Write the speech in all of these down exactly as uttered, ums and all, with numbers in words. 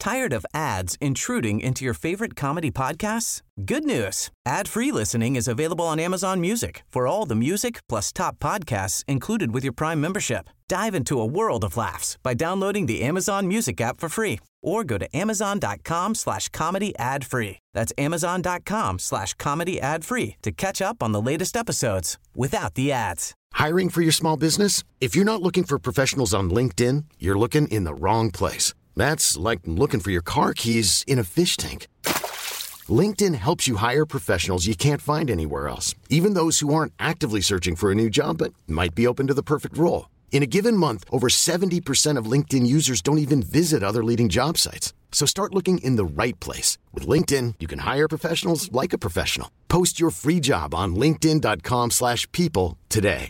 Tired of ads intruding into your favorite comedy podcasts? Good news. Ad-free listening is available on Amazon Music for all the music plus top podcasts included with your Prime membership. Dive into a world of laughs by downloading the Amazon Music app for free or go to amazon.com slash comedy ad free. That's amazon.com slash comedy ad free to catch up on the latest episodes without the ads. Hiring for your small business? If you're not looking for professionals on LinkedIn, you're looking in the wrong place. That's like looking for your car keys in a fish tank. LinkedIn helps you hire professionals you can't find anywhere else, even those who aren't actively searching for a new job but might be open to the perfect role. In a given month, over seventy percent of LinkedIn users don't even visit other leading job sites. So start looking in the right place. With LinkedIn, you can hire professionals like a professional. Post your free job on linkedin.com slash people today.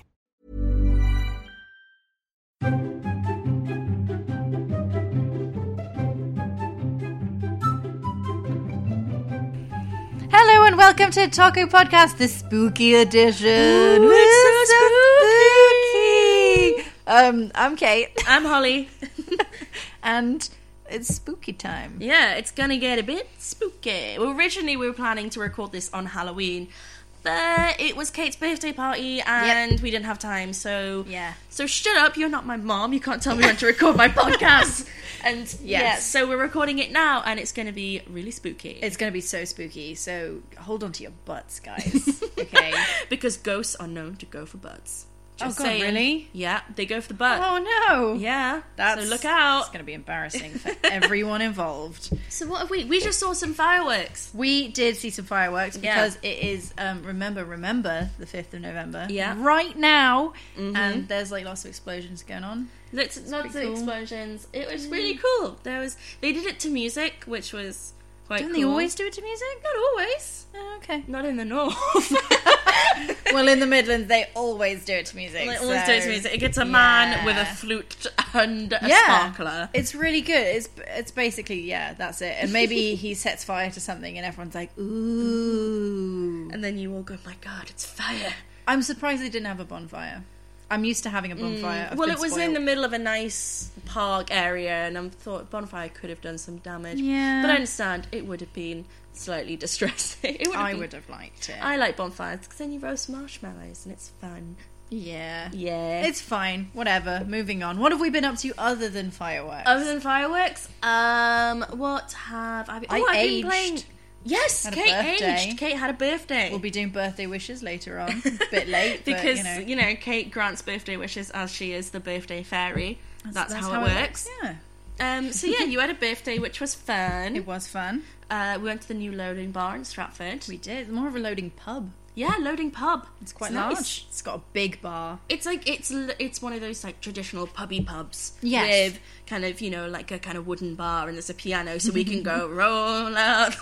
Hello and welcome to Taco Podcast, the spooky edition. Ooh, it's so spooky. spooky. Um, I'm Kate. I'm Holly. And it's spooky time. Yeah, it's gonna get a bit spooky. Well, originally we were planning to record this on Halloween, but it was Kate's birthday party and yep. we didn't have time, so... Yeah. So shut up, you're not my mom, you can't tell me when to record my podcast. And yes. yeah, so we're recording it now and it's gonna be really spooky. It's gonna be so spooky, so hold on to your butts, guys. Okay? Because ghosts are known to go for butts. Just oh god, saying. really? Yeah, they go for the butt. Oh no! Yeah, that's so look out. It's going to be embarrassing for everyone involved. So what have we? We just saw some fireworks. We did see some fireworks because yeah. it is um, remember, remember the fifth of November. Yeah, right now, mm-hmm. and there's like lots of explosions going on. Lots, lots of cool. explosions. It was really cool. There was they did it to music, which was quite. Don't cool. they always do it to music? Not always. Oh, okay. Not in the north. Well, in the Midlands, they always do it to music. They so, always do it to music. It gets a yeah. man with a flute and a yeah. sparkler. It's really good. It's it's basically, yeah, that's it. And maybe he sets fire to something and everyone's like, ooh. And then you all go, my god, it's fire. I'm surprised they didn't have a bonfire. I'm used to having a bonfire. Mm. Well, it was spoiled. In the middle of a nice park area, and I thought bonfire could have done some damage. Yeah. But I understand it would have been slightly distressing. It would have I been... would have liked it. I like bonfires because then you roast marshmallows and it's fun. Yeah. Yeah. It's fine. Whatever. Moving on. What have we been up to other than fireworks? Other than fireworks? Um, what have I been... Oh, I I've aged. been playing... Yes, Had Kate birthday. aged. Kate had a birthday. We'll be doing birthday wishes later on. A bit late, because, but, you know. you know, Kate grants birthday wishes as she is the birthday fairy. That's, that's, that's how, how it works. It works. Yeah. Um, so, yeah, you had a birthday, which was fun. It was fun. Uh, we went to the new loading bar in Stratford. We did. More of a loading pub. Yeah, loading pub. It's quite it's large. Nice. It's got a big bar. It's like it's it's one of those like traditional pubby pubs. Yes. With kind of, you know, like a kind of wooden bar and there's a piano so we can go roll out.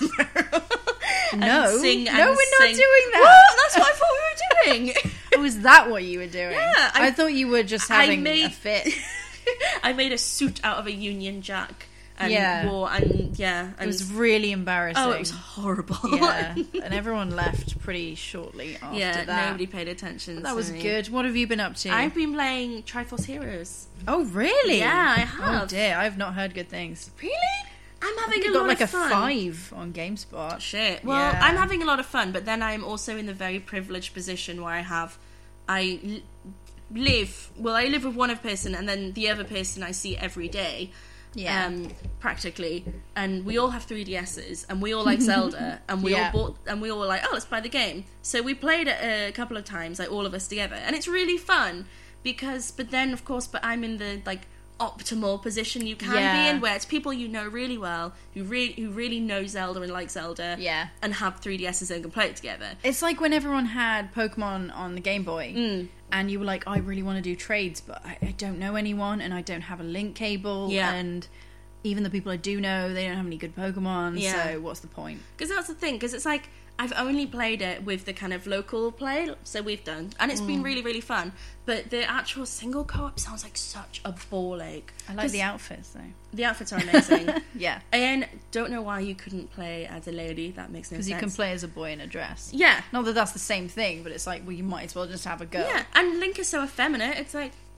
and no, sing and no, we're sing. not doing that. What? That's what I thought we were doing. Oh, is that what you were doing? Yeah. I, I, I thought you were just having I made, a fit. I made a suit out of a Union Jack. And yeah. wore, and yeah, and it was really embarrassing. Oh, it was horrible. Yeah, and everyone left pretty shortly after yeah, that. nobody paid attention. But that to was me. good. What have you been up to? I've been playing Triforce Heroes. Oh, really? Yeah, I have. Oh dear, I've not heard good things. Really? I'm having I a got lot like of a fun. five on GameSpot. Shit. Well, yeah. I'm having a lot of fun, but then I'm also in the very privileged position where I have, I l- live. Well, I live with one person, and then the other person I see every day. Yeah. Um, practically, and we all have three D S's, and we all like Zelda, and we yeah. all bought, and we all were like, oh, let's play the game. So we played it a couple of times, like all of us together, and it's really fun because. But then, of course, but I'm in the like optimal position you can yeah. be in, where it's people you know really well, who really who really know Zelda and like Zelda, yeah, and have three D S's and can play it together. It's like when everyone had Pokemon on the Game Boy. Mm. And you were like, I really want to do trades, but I, I don't know anyone, and I don't have a link cable, yeah. and even the people I do know, they don't have any good Pokemon, yeah. so what's the point? Because that's the thing, because it's like, I've only played it with the kind of local play, so we've done, and it's mm. been really, really fun, but the actual single co-op sounds like such a ball ache. I like the outfits, though. The outfits are amazing. Yeah. And don't know why you couldn't play as a lady, that makes no sense. Because you can play as a boy in a dress. Yeah. Not that that's the same thing, but it's like, well, you might as well just have a go. Yeah, and Link is so effeminate, it's like,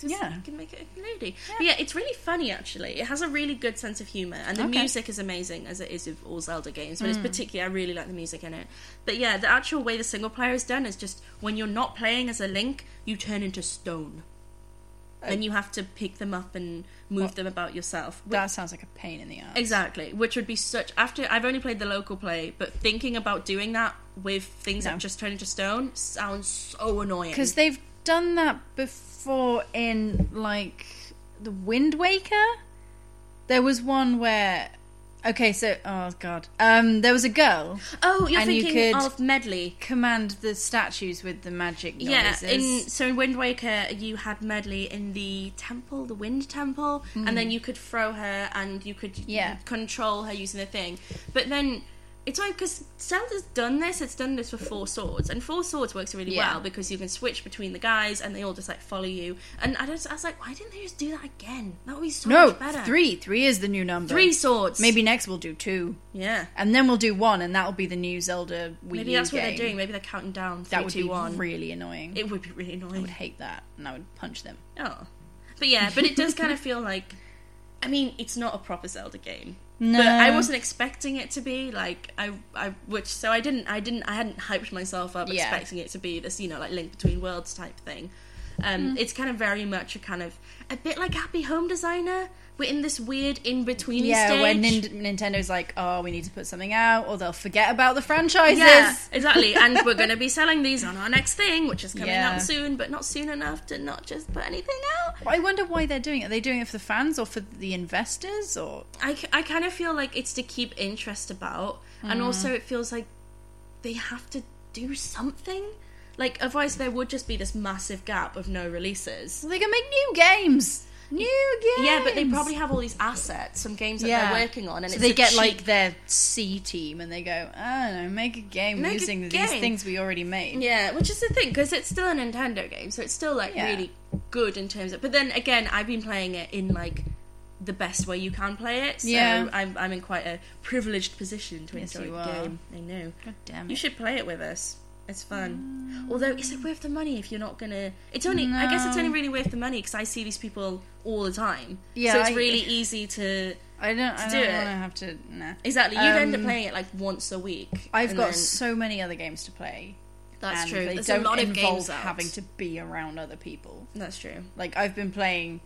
Just Yeah. you can make it a lady. Yeah. But yeah, it's really funny, actually. It has a really good sense of humour, and the Okay. music is amazing, as it is with all Zelda games, but mm. it's particularly, I really like the music in it. But yeah, the actual way the single player is done is just, when you're not playing as a Link, you turn into stone. Oh. And you have to pick them up and move what? them about yourself. That sounds like a pain in the ass. Exactly, which would be such... After I've only played the local play, but thinking about doing that with things no. that just turn into stone sounds so annoying. Because they've done that before in, like, the Wind Waker. There was one where... Okay, so... Oh, God. Um, there was a girl. Oh, you're and thinking you could of Medley. Command the statues with the magic noises. Yeah, in, so in Wind Waker, you had Medley in the temple, the Wind Temple, mm. and then you could throw her and you could yeah. control her using the thing. But then... It's like, because Zelda's done this, it's done this with Four Swords, and Four Swords works really yeah. well, because you can switch between the guys, and they all just, like, follow you, and I, just, I was like, why didn't they just do that again? That would be so no, much better. No, three, three is the new number. Three swords. Maybe next we'll do two. Yeah. And then we'll do one, and that'll be the new Zelda Wii Maybe U that's game. what they're doing, maybe they're counting down, three, That would two, be one. really annoying. It would be really annoying. I would hate that, and I would punch them. Oh. But yeah, but it does kind of feel like, I mean, it's not a proper Zelda game. No. But I wasn't expecting it to be like I, I, which so I didn't, I didn't, I hadn't hyped myself up yeah. expecting it to be this, you know, like Link Between Worlds type thing. Um, mm. It's kind of very much a kind of a bit like Happy Home Designer. We're in this weird in between yeah, stage. Yeah, when Nin- Nintendo's like, oh, we need to put something out, or they'll forget about the franchises. Yeah, exactly. And we're going to be selling these on our next thing, which is coming yeah. out soon, but not soon enough to not just put anything out. I wonder why they're doing it. Are they doing it for the fans or for the investors? Or I, I kind of feel like it's to keep interest about, mm. and also it feels like they have to do something. Like, otherwise there would just be this massive gap of no releases. Well, they can make new games. New games. Yeah, but they probably have all these assets, some games that yeah. they're working on, and so it's they a get cheap... like their C team, and they go, I don't know, make a game make using a these game. things we already made. Yeah, which is the thing, because it's still a Nintendo game, so it's still like yeah. really good in terms of. But then again, I've been playing it in like the best way you can play it, so yeah. I'm I'm in quite a privileged position to yes, enjoy you the are. game. I know. God damn it! You should play it with us. It's fun. Mm. Although, is it worth the money if you're not gonna... It's only... No. I guess it's only really worth the money because I see these people all the time. Yeah, so it's I, really easy to I don't, to I do don't it. want to have to... Nah. Exactly. You'd um, end up playing it like once a week. I've got then... so many other games to play. That's and true. They There's don't a lot of involve games out. having to be around other people. That's true. Like, I've been playing...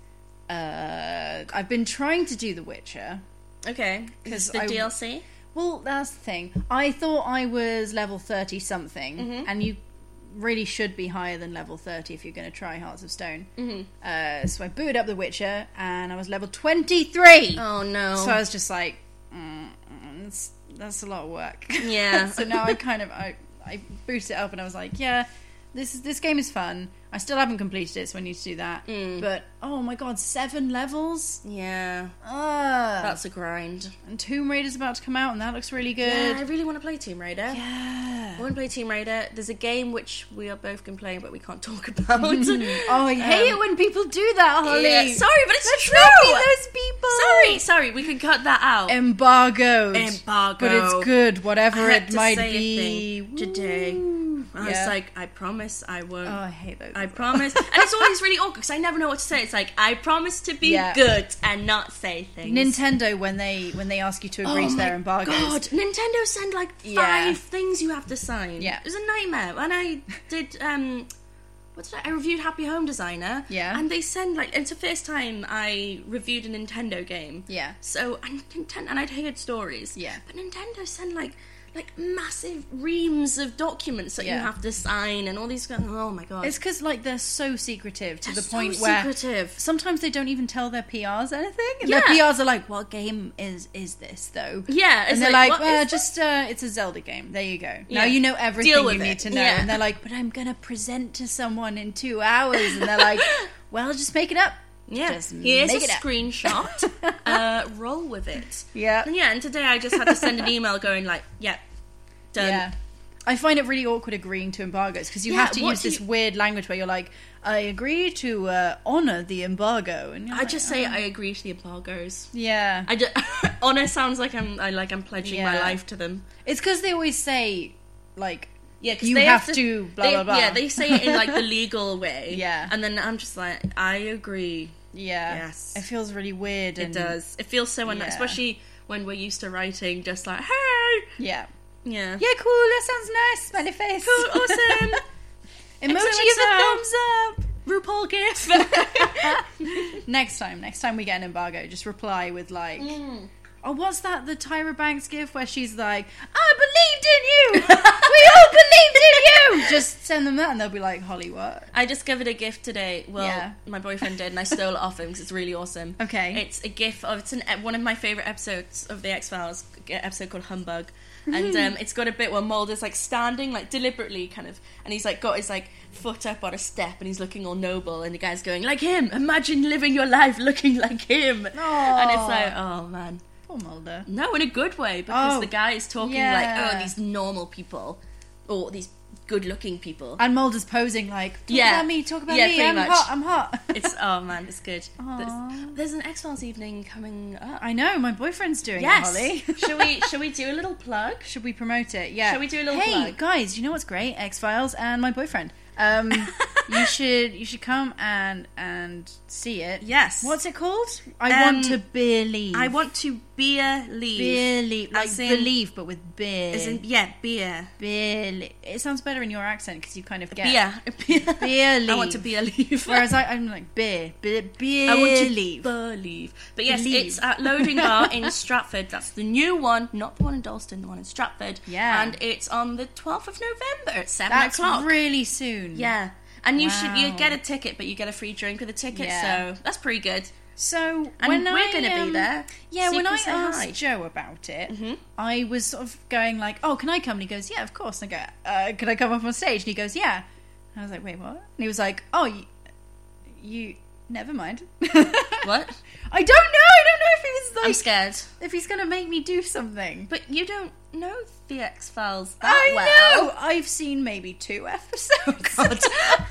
Uh, I've been trying to do The Witcher. Okay. Because the I, D L C? Well, that's the thing. I thought I was level thirty-something, mm-hmm. and you really should be higher than level thirty if you're going to try Hearts of Stone. Mm-hmm. Uh, so I booted up The Witcher, and I was level twenty-three! Oh, no. So I was just like, mm, that's, that's a lot of work. Yeah. So now I kind of, I, I booted it up, and I was like, yeah, this is, this game is fun. I still haven't completed it, so I need to do that. Mm. But, oh my god, seven levels? Yeah. Uh, That's a grind. And Tomb Raider's about to come out, and that looks really good. Yeah, I really want to play Tomb Raider. Yeah. I want to play Tomb Raider. There's a game which we are both going to play, but we can't talk about. Oh, I hate um, it when people do that, Holly. Yeah. Sorry, but it's Let's true. Not be those people. Sorry, sorry, we can cut that out. Embargoed. Embargo. But it's good, whatever I had it to might say be. A thing today. I was yeah. like, I promise I won't. Oh, I hate those. I promise. And it's always really awkward because I never know what to say. It's like, I promise to be yeah. good and not say things. Nintendo, when they when they ask you to agree oh to their embargoes. God, Nintendo send like five yeah. things you have to sign. Yeah. It was a nightmare. When I did, um, what did I, I reviewed Happy Home Designer. Yeah. And they send like, it's the first time I reviewed a Nintendo game. Yeah. So, and, Nintendo, and I'd heard stories. Yeah. But Nintendo send like, like massive reams of documents that yeah. you have to sign and all these. Oh my god! It's because like they're so secretive to they're the point so where secretive. sometimes they don't even tell their P Rs anything, and yeah. their P Rs are like, "What game is is this though?" Yeah, and they're like, like "Well, just uh, it's a Zelda game. There you go. Yeah. Now you know everything Deal with you it. need to know." Yeah. And they're like, "But I'm gonna present to someone in two hours," and they're like, "Well, just make it up." Yeah, just here's make a it up. screenshot. uh, roll with it. Yeah, and yeah, and today I just had to send an email going like, "Yeah, done." Yeah. I find it really awkward agreeing to embargoes because you Yeah, have to what use do this you- weird language where you're like, I agree to uh, honour the embargo. And you're I like, just say oh. I agree to the embargoes. Yeah. I just honor sounds like I'm I like I'm pledging my Yeah. life to them. It's because they always say, like, Yeah, because You they have have to, blah, they- blah, blah. Yeah, they say it in like the legal way. Yeah. and then I'm just like, I agree. Yeah. Yes. It feels really weird. It And, does. It feels so unnatural, Yeah. especially when we're used to writing just like, hey, Yeah. yeah, Yeah, cool. That sounds nice. Smiley face. cool, awesome. Emoji X O of X a O. thumbs up. RuPaul gif. Next time, next time we get an embargo, just reply with like, Mm. oh, what's that? The Tyra Banks gif where she's like, I believed in you. We all believed in you. Just send them that, and they'll be like, Holly, what? I discovered a gif today. Well, Yeah. my boyfriend did, and I stole it off him because it's really awesome. Okay. It's a gif of it's an, one of my favorite episodes of the X Files, episode called Humbug, and um, it's got a bit where Mulder's like standing like deliberately, kind of, and he's like got his like foot up on a step, and he's looking all noble, and the guy's going like him. Imagine living your life looking like him, and it's like, oh man. Poor Mulder. No, in a good way, because Oh, the guy is talking yeah. like, oh, these normal people, or these good-looking people. And Mulder's posing like, talk Yeah. about me, talk about Yeah, me, pretty I'm much. hot, I'm hot. It's oh man, it's good. Aw. There's, there's an X-Files evening coming up. I know, my boyfriend's doing Yes. it, Holly. shall we? Shall we do a little plug? Should we promote it? Yeah. Shall we do a little hey, plug? guys, you know what's great? X-Files and my boyfriend. Um, you should you should come and and see it. Yes. What's it called? I Um, want to believe. I want to beer leave. believe, like As in- believe, but with beer. As in, yeah, beer. Beer. It sounds better in your accent because you kind of get Beer. Beer. Beer leave. I want to beer leave. Whereas I, I'm like beer, beer, beer I want to leave. believe. But yes, Believe. it's at Loading Bar in Stratford. That's the new one, not the one in Dalston, the one in Stratford. Yeah. And it's on the twelfth of November at seven That's o'clock. really soon. Yeah. And you should you Wow. get a ticket, but you get a free drink with a ticket, Yeah. so that's pretty good. So And when we're I, gonna be um, there, Yeah, so you when can I say asked hi. Joe about it, Mhm. I was sort of going like, "Oh, can I come?" And he goes, "Yeah, of course." And I go, uh, "Can I come up on stage?" And he goes, "Yeah." And I was like, "Wait, what?" And he was like, "Oh, you, you never mind." What? I don't know. I don't know if he was like, I'm scared. if he's gonna make me do something. But you don't know the X-Files that I well. know. I've seen maybe two episodes.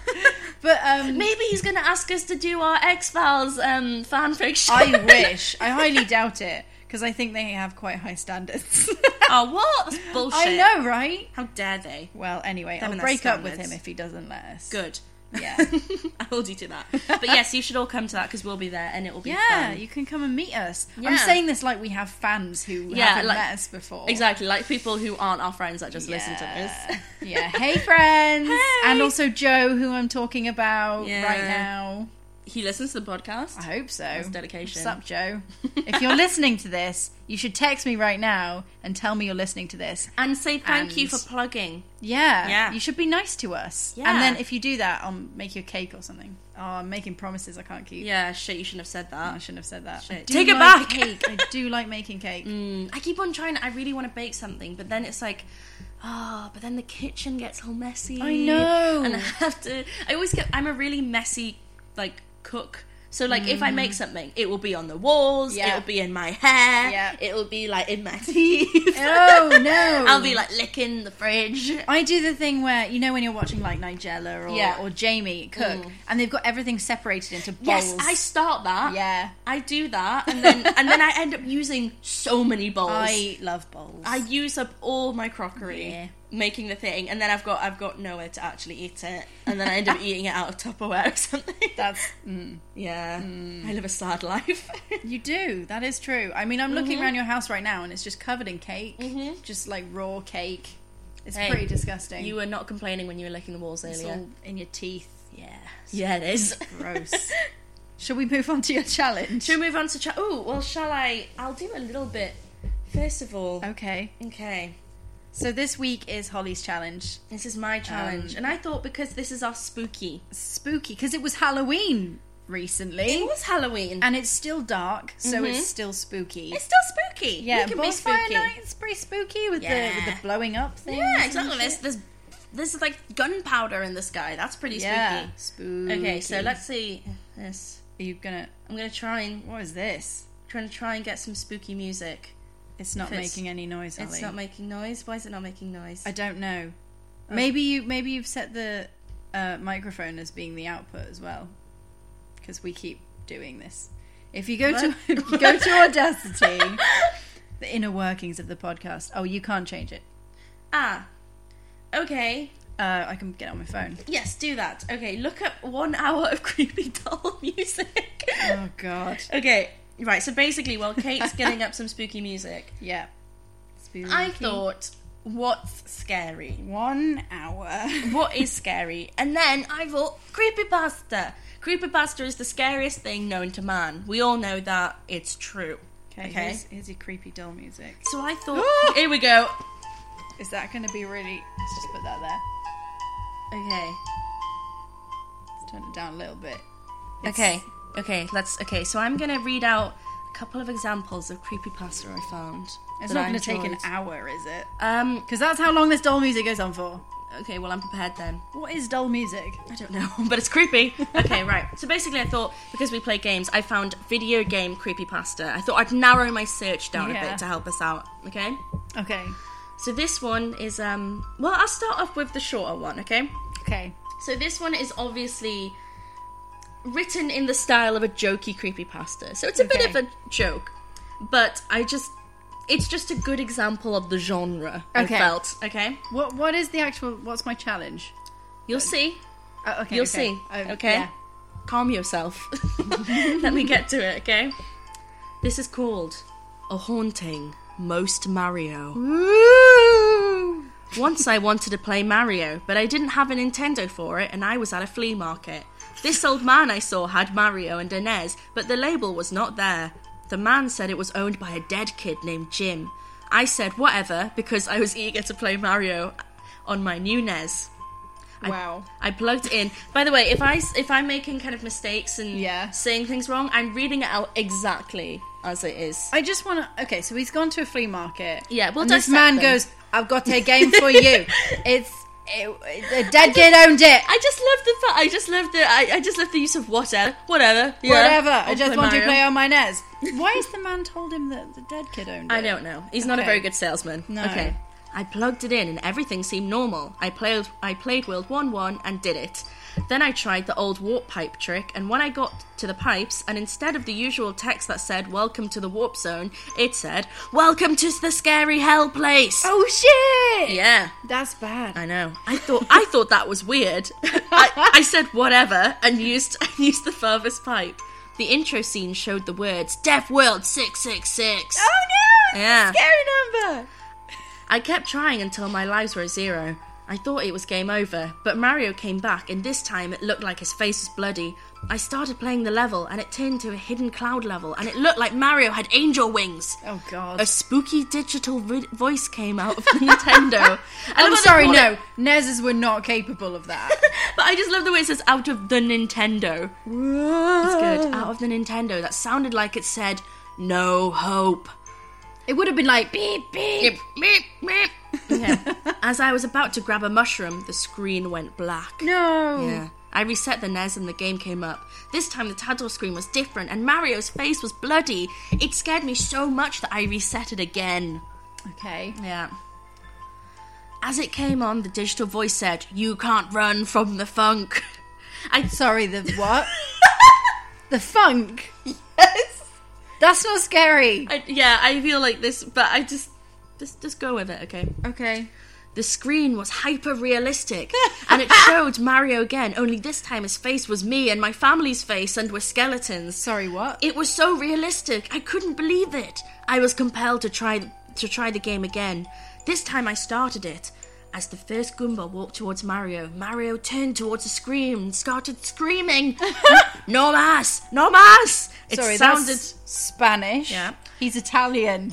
But um, Maybe he's going to ask us to do our X-Files um, fanfiction. I wish. I highly doubt it because I think they have quite high standards. Oh, what? That's bullshit. I know, right? How dare they? Well, anyway, Them I'll and their break up with standards. him if he doesn't let us. Good. Yeah. I hold you to that. But yes, you should all come to that because we'll be there and it will be Yeah, fun. you can come and meet us. I'm Yeah. saying this like we have fans who Yeah, haven't like- met us before. Exactly, like people who aren't our friends that just listen to Yeah. this. Yeah. Hey, friends. Hey. And also Joe, who I'm talking about Yeah. right now. He listens to the podcast. I hope so. That's dedication. What's up, Joe? If you're listening to this, you should text me right now and tell me you're listening to this. And say thank you And- for plugging. Yeah. Yeah. You should be nice to us. Yeah. And then if you do that, I'll make you a cake or something. Oh, I'm making promises I can't keep. Yeah, shit, you shouldn't have said I that. shouldn't have said that. Shit. I do Take it like back. Cake. I do like making cake. Mm, I keep on trying. I really want to bake something, but then it's like, oh, but then the kitchen gets all messy. I know. and I have to. I always get. I'm a really messy like cook. So like, if I make something, it will be on the walls. Yeah. It'll be in my hair. Yeah. It will be like in my teeth. Oh, no. I'll be like licking the fridge. I do the thing where, you know, when you're watching like Nigella or, Yeah. or Jamie cook, Mm. and they've got everything separated into bowls. Yes, I start that. Yeah. I do that, and then and then I end up using so many bowls. I love bowls. I use up all my crockery Yeah. making the thing, and then I've got I've got nowhere to actually eat it, and then I end up eating it out of Tupperware or something. That's mm, yeah. I live a sad life. you do. That is true. I mean, I'm looking Mm-hmm. around your house right now, and it's just covered in cake, just like raw cake. It's Hey, pretty disgusting. You were not complaining when you were licking the walls It's earlier. all in your teeth. Yeah, yeah, it is. Gross. Shall we move on to your challenge? Should we move on to chat? Oh, well, shall I? I'll do a little bit. First of all, Okay. okay. So this week is Holly's challenge. This is my challenge, Um, and I thought because this is our spooky. Spooky, because it was Halloween recently. It was Halloween, And it's still dark, so Mhm. it's still spooky. it's still spooky. yeah, we can be bonfire spooky. night's pretty spooky with the with Yeah. the blowing up thing. Yeah, exactly. There's, there's there's like gunpowder in the sky. That's pretty Yeah, spooky. spooky. Okay, so let's see this. Are you gonna? I'm gonna try and What is this? trying to try and get some spooky music. It's not If it's- making any noise, Holly. It's not making noise. Why is it not making noise? I don't know. Maybe you maybe you've set the uh, microphone as being the output as well, because we keep doing this. If you go to What? if you go to Audacity, the inner workings of the podcast. Oh, you can't change it. Ah, Okay. Uh, I can get it on my phone. Yes, do that. Okay, look up one hour of creepy doll music. Oh, God. Okay, right, so basically, while Kate's getting up some spooky music, Yeah. Spooky. I thought, what's scary? One hour. What is scary? And then I thought, creepypasta. Creepypasta is the scariest thing known to man. We all know that it's true. Okay, Okay. Here's, here's your creepy doll music. So I thought, here we go. Is that going to be really... Let's just put that there. Okay. Let's turn it down a little bit. It's- Okay, okay, let's, okay, so I'm gonna read out a couple of examples of creepypasta I found. It's that not I going to take an enjoyed. hour, is it? Um, Because that's how long this doll music goes on for. okay, well, I'm prepared then. What is doll music? I don't know, but it's creepy. Okay, right. So basically I thought, because we play games, I found video game creepypasta. I thought I'd narrow my search down a Yeah. bit to help us out, okay? Okay. So this one is, um, well, I'll start off with the shorter one, okay? Okay. So this one is obviously written in the style of a jokey creepypasta. So it's a bit Okay. of a joke, but I just, it's just a good example of the genre, Okay. I felt, okay? What What is the actual... What's my challenge? You'll see. Oh, okay, You'll okay. see, Oh, okay? yeah. Calm yourself. Let me get to it, okay? This is called A Haunting Most Mario. Woo! Once I wanted to play Mario, but I didn't have a Nintendo for it, and I was at a flea market. This old man I saw had Mario and a N E S, but the label was not there. The man said it was owned by a dead kid named Jim. I said whatever, because I was eager to play Mario on my new N E S. I- Wow. I plugged in. By the way, if I if I'm making kind of mistakes and Yeah. saying things wrong, I'm reading it out exactly as it is. I just want to... Okay, so he's gone to a flea market. Yeah, we'll and this dissect man them. goes, I've got a game for you. It's... It, a dead kid owned it. I just love the fa- I just love the I, I just love the use of whatever whatever yeah, Whatever. I'll I just play want Mario. to play on my N E S. Why has the man told him that the dead kid owned it? I don't know. He's not a Okay. very good salesman. No. Okay. I plugged it in and everything seemed normal. I played I played World one one and did it. Then I tried the old warp pipe trick, and when I got to the pipes, and instead of the usual text that said "Welcome to the warp zone," it said "Welcome to the scary hell place." Oh shit! Yeah, That's bad. I know. I thought I thought that was weird. I, I said whatever and used used the furthest pipe. The intro scene showed the words "Deaf World six six six." Oh no! Yeah. Scary number! I kept trying until my lives were zero. I thought it was game over, but Mario came back, and this time it looked like his face was bloody. I started playing the level, and it turned to a hidden cloud level, and it looked like Mario had angel wings. Oh god. A spooky digital vo- voice came out of the Nintendo. I love I'm how they sorry, call no. it- N E Ses were not capable of that. But I just love the way it says "out of the Nintendo." It's good. Out of the Nintendo. That sounded like it said "no hope." It would have been like beep beep. Meep, meep, meep. Okay. As I was about to grab a mushroom, the screen went black. No. Yeah. I reset the N E S and the game came up. This time the title screen was different and Mario's face was bloody. It scared me so much that I reset it again. Okay. Yeah. As it came on, the digital voice said, "You can't run from the funk." I Sorry, the what? The funk. Yes. That's not scary. I, yeah, I feel like this, but I just, just, just go with it, okay? Okay. The screen was hyper realistic, and it showed Mario again. Only this time his face was me and my family's face, and we're skeletons. Sorry, what? It was so realistic. I couldn't believe it. I was compelled to try to try the game again. This time I started it. As the first Goomba walked towards Mario, Mario turned towards the screen and started screaming, "No mas! No mas!" It Sorry, sounded that's Spanish. Yeah. He's Italian.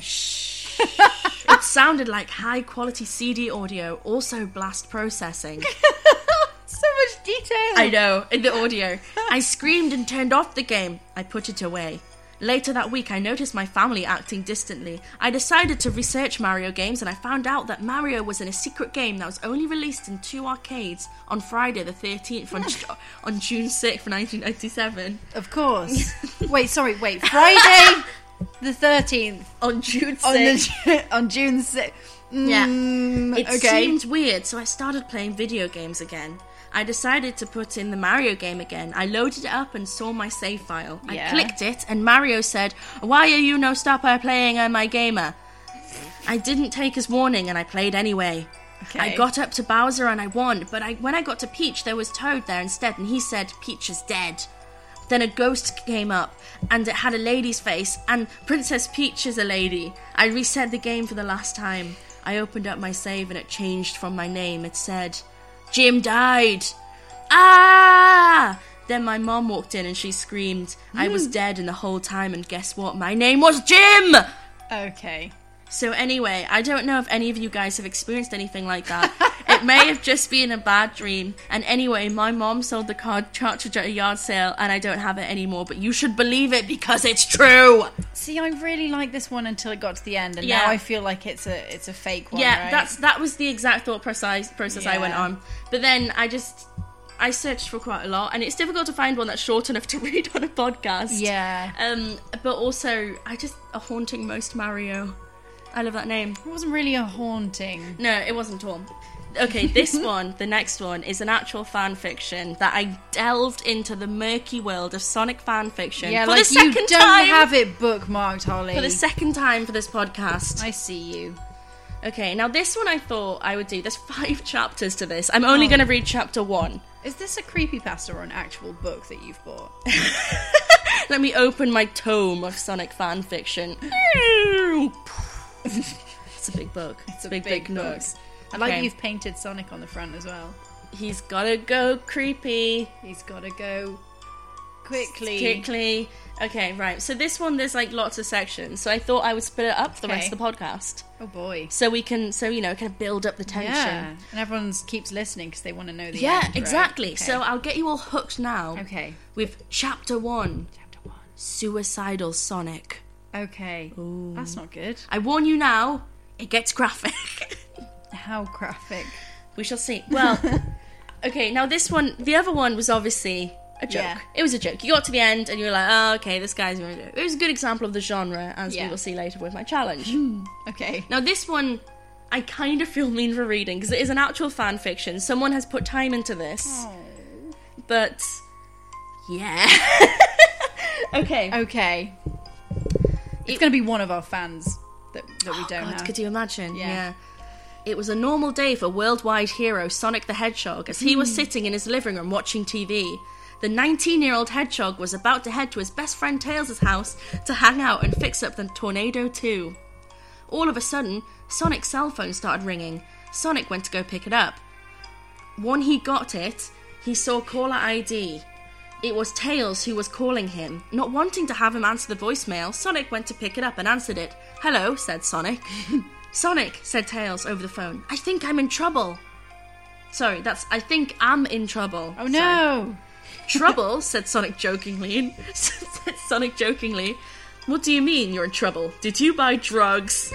it sounded like high quality C D audio, also blast processing. So much detail. I know, in the audio. I screamed and turned off the game. I put it away. Later that week, I noticed my family acting distantly. I decided to research Mario games, and I found out that Mario was in a secret game that was only released in two arcades on Friday the thirteenth on, on June sixth, nineteen ninety-seven. Of course. Wait, sorry, wait. Friday the thirteenth. On June On, sixth. the, on June sixth. Yeah. Mm, It okay. seemed weird, so I started playing video games again. I decided to put in the Mario game again. I loaded it up and saw my save file. Yeah. I clicked it, and Mario said, "Why are you no stopper playing on my gamer?" I didn't take his warning, and I played anyway. Okay. I got up to Bowser and I won, but I, when I got to Peach, there was Toad there instead, and he said, Peach is dead. Then a ghost came up, and it had a lady's face, and Princess Peach is a lady. I reset the game for the last time. I opened up my save, and it changed from my name. It said, Jim died. Ah! Then my mom walked in, and she screamed. I was dead in the whole time, and guess what? My name was Jim! Okay. So anyway, I don't know if any of you guys have experienced anything like that. It may have just been a bad dream. And anyway, my mom sold the card cartridge at a yard sale and I don't have it anymore. But you should believe it because it's true. See, I really liked this one until it got to the end, and Yeah. now I feel like it's a it's a fake one. Yeah, right? that's that was the exact thought process process I went Yeah. on. But then I just I searched for quite a lot, and it's difficult to find one that's short enough to read on a podcast. Yeah. Um, but also I just a haunting most Mario. I love that name. It wasn't really a haunting. No, it wasn't all. Okay, this one, the next one, is an actual fan fiction that I delved into the murky world of Sonic fan fiction Yeah, for like the second you don't time. have it bookmarked, Holly. For the second time for this podcast. I see you. Okay, now this one I thought I would do. There's five chapters to this. I'm only Oh. going to read chapter one. Is this a creepypasta or an actual book that you've bought? Let me open my tome of Sonic fan fiction. It's a big book. It's a big, big, big book. notes. I like Okay. you've painted Sonic on the front as well. He's gotta go creepy. He's got to go quickly. Quickly. Okay, right. So this one, there's like lots of sections. So I thought I would split it up for the Okay. rest of the podcast. Oh boy. So we can, so you know, kind of build up the tension. Yeah. And everyone keeps listening because they want to know the Yeah, end, right? exactly. Okay. So I'll get you all hooked now. Okay. With chapter one, Chapter one. Suicidal Sonic. Okay. That's not good. I warn you now, it gets graphic. How graphic. We shall see. Well, okay, now this one, the other one was obviously a joke. Yeah. It was a joke. You got to the end and you were like, oh, okay, this guy's going to do it. It was a good example of the genre, as Yeah. we will see later with my challenge. Okay. Now, this one, I kind of feel mean for reading, because it is an actual fan fiction. Someone has put time into this. Oh. But, yeah. Okay. Okay. It's going to be one of our fans that, that we Oh, don't God, have. could you imagine? Yeah. It was a normal day for worldwide hero Sonic the Hedgehog as he was sitting in his living room watching T V. The nineteen-year-old Hedgehog was about to head to his best friend Tails' house to hang out and fix up the Tornado two. All of a sudden, Sonic's cell phone started ringing. Sonic went to go pick it up. When he got it, he saw caller I D. It was Tails who was calling him. Not wanting to have him answer the voicemail, Sonic went to pick it up and answered it. "Hello," said Sonic. "Sonic," said Tails over the phone, "I think I'm in trouble." Sorry, that's I think I'm in trouble. Oh Sorry. no! Trouble, said Sonic jokingly. said Sonic jokingly. "What do you mean you're in trouble? Did you buy drugs?"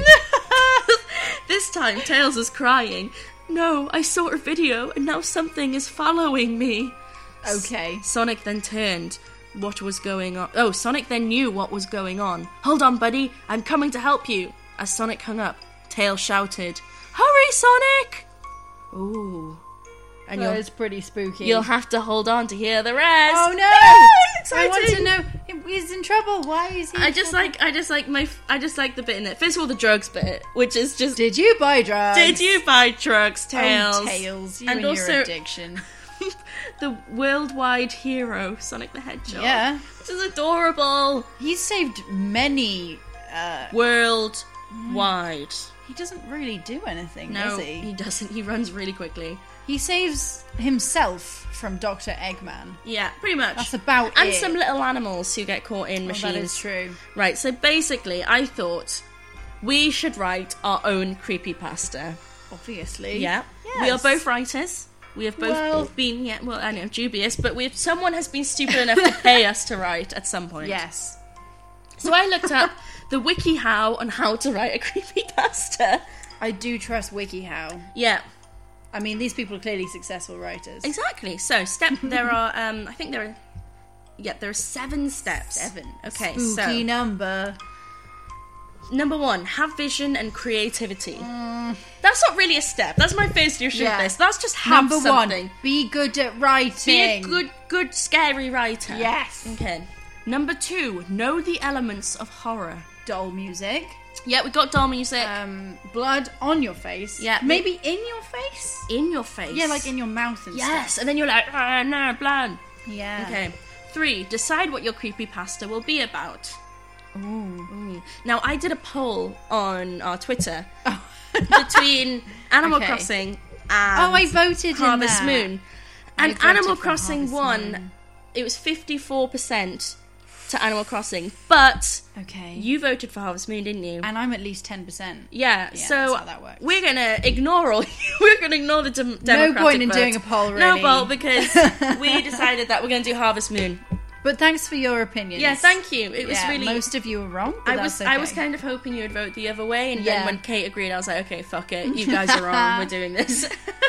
This time, Tails was crying. "No, I saw a video and now something is following me." Okay. Sonic then turned. What was going on? Oh, Sonic then knew what was going on. "Hold on, buddy. I'm coming to help you." As Sonic hung up, Tails shouted, "Hurry, Sonic!" Ooh. And That you'll, is pretty spooky. you'll have to hold on to hear the rest. Oh no! I want to Exciting. know. He's in trouble. Why is he? in I just trouble? like, I just like my, I just like the bit in it. First of all, the drugs bit, which is just, Did you buy drugs? did you buy drugs, Tails? Oh, Tails, you And and, also- your addiction. The worldwide hero, Sonic the Hedgehog. Yeah. Which is adorable. He's saved many. Uh, Worldwide. he doesn't really do anything, No, does he? he doesn't. He runs really quickly. He saves himself from Doctor Eggman. Yeah, pretty much. That's about and it. some little animals who get caught in Oh, machines. that is true. Right, so basically, I thought we should write our own creepypasta. Obviously. Yeah. Yes. We are both writers. We have both Well- been, yeah, well, I know, dubious, but we have, someone has been stupid enough to pay us to write at some point. Yes. So I looked up the WikiHow on how to write a creepypasta. I do trust WikiHow. Yeah, I mean, these people are clearly successful writers. exactly. So, step, there are, um, I think there are, yeah, there are seven steps. Seven. Okay, Spooky so, number. number one, have vision and creativity. That's not really a step. That's my first issue Yeah. of this. That's just have Number something. one, be good at writing. Be a good, good, scary writer. Yes. Okay. Number two, know the elements of horror. Doll music. Yeah, we got doll music. Um, blood on your face. Yeah. Maybe in your face? In your face. Yeah, like in your mouth and Yes, stuff. and then you're like, ah, no, blood. Yeah. Okay. Three, decide what your creepypasta will be about. Ooh. Ooh. Now, I did a poll on our Twitter Oh. between Animal Okay. Crossing and Oh, I voted Harvest in that. Moon. I And voted Animal for Crossing Harvest won. Moon. It was fifty-four percent to Animal Crossing. But Okay. you voted for Harvest Moon, didn't you? And I'm at least ten percent. Yeah, Yeah, so that's how that works. we're gonna ignore all. We're gonna ignore the dem- democratic No point in vote. doing a poll, No really. poll because we decided that we're gonna do Harvest Moon. But thanks for your opinions. Yeah, thank you. It was Yeah, really. most of you were wrong, but I was that's okay. I was kind of hoping you would vote the other way, and Yeah. then when Kate agreed, I was like, okay, fuck it, you guys are wrong. We're doing this.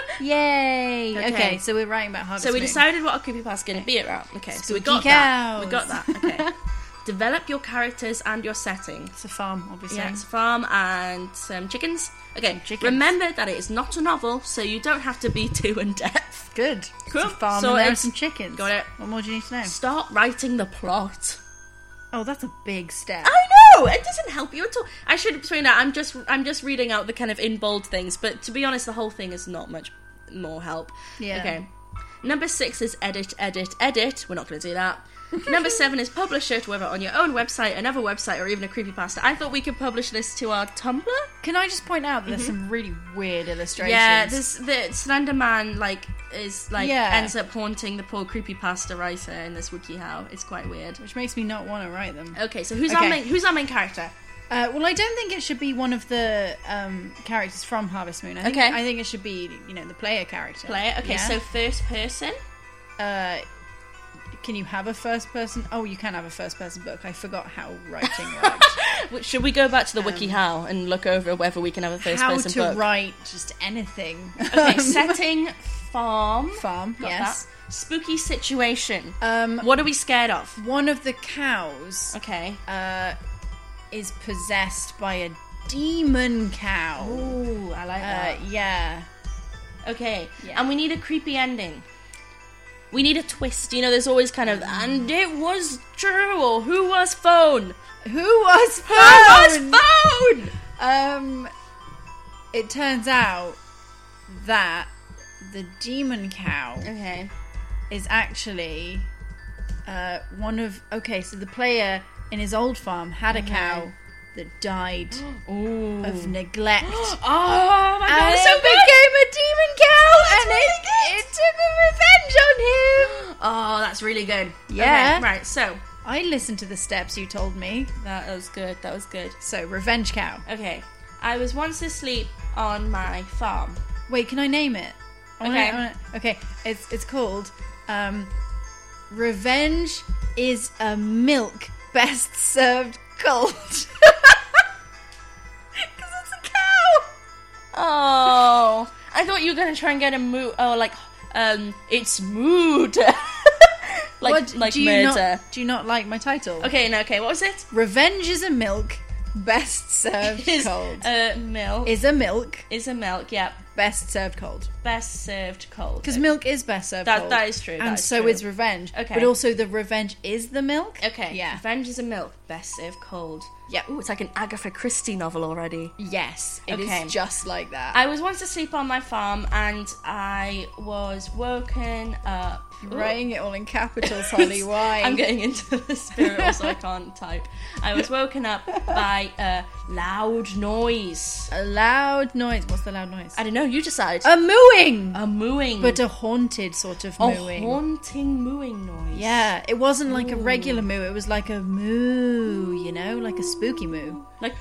Yay! Okay. Okay. so we're writing about Harvest So we Moon. decided what our creepypasta is going to be around. Okay, so we Spooky got that. We cows. got that. Okay. Develop your characters and your setting. It's a farm, obviously. Yeah, it's a farm and some chickens. Okay, chickens. remember that it is not a novel, so you don't have to be too in depth. Good. Cool. It's a farm So and there are it's- some chickens. Got it. What more do you need to know? Start writing the plot. Oh, that's a big step. I know it doesn't help you at all. I should explain that. I'm just I'm just reading out the kind of in bold things, but to be honest, the whole thing is not much more help. Yeah. Okay. Number six is edit, edit, edit. We're not going to do that. Number seven is publish it, whether on your own website, another website, or even a creepypasta. I thought we could publish this to our Tumblr. Can I just point out that there's some really weird illustrations? Yeah, this the Slender Man like is like Yeah. ends up haunting the poor creepypasta writer in this WikiHow. It's quite weird. Which makes me not want to write them. Okay, so who's our Okay. main who's our main character? Uh, well, I don't think it should be one of the um, characters from Harvest Moon. I think, Okay. I think it should be, you know, the player character. Player. Okay, Yeah? so first person. Uh, can you have a first person? Oh, you can have a first person book. I forgot how writing works. Which- Should we go back to the WikiHow and look over whether we can have a first how person to book? write just anything. Okay, setting farm. Farm, Got yes. that. Spooky situation. Um, What are we scared of? one of the cows Okay. uh, is possessed by a demon cow. Ooh, I like Uh, that. yeah. Okay, yeah. and we need a creepy ending. We need a twist. You know, there's always kind of, and it was true, or who was phone? Who was Who was phone? phone? Um, it turns out that the demon cow Okay. is actually uh, one of. Okay, so the player in his old farm had a cow that died Ooh. of neglect. Oh my god, And it's it so good! became a demon cow, That's and really it, good. it took a revenge on him. Oh, that's really good. Yeah. Okay, right, so. I listened to the steps you told me. That was good, that was good. So, revenge cow. Okay. I was once asleep on my farm. Wait, can I name it? I wanna- Okay. I wanna- okay. It's it's called um, Revenge is a milk best served cold. Because it's a cow. Oh, I thought you were gonna try and get a mood. Oh, like, um, it's mood. like, What- like do you murder. Not, do you not like my title? Okay, no, okay. What was it? Revenge is a milk best served Is cold. uh, milk Is a milk is a milk. Yeah, best served cold. best served cold. Because milk is best served That- cold. that is true, that And is so true. is revenge. Okay. But also the revenge is the milk. Okay. Yeah. Revenge is a milk. Best served cold. Yep. Ooh, it's like an Agatha Christie novel already. Yes. It is Okay. just like that. I was once asleep on my farm and I was woken up. You're writing it all in capitals, Holly. Why? I'm getting into the spirit, also I can't type. I was woken up by a loud noise. A loud noise. What's the loud noise? I don't know, you decide. A mooing! a mooing. But a haunted sort of a mooing. haunting mooing noise. Yeah, it wasn't like a regular moo, it was like a moo, you know? Like a spooky moo. Like,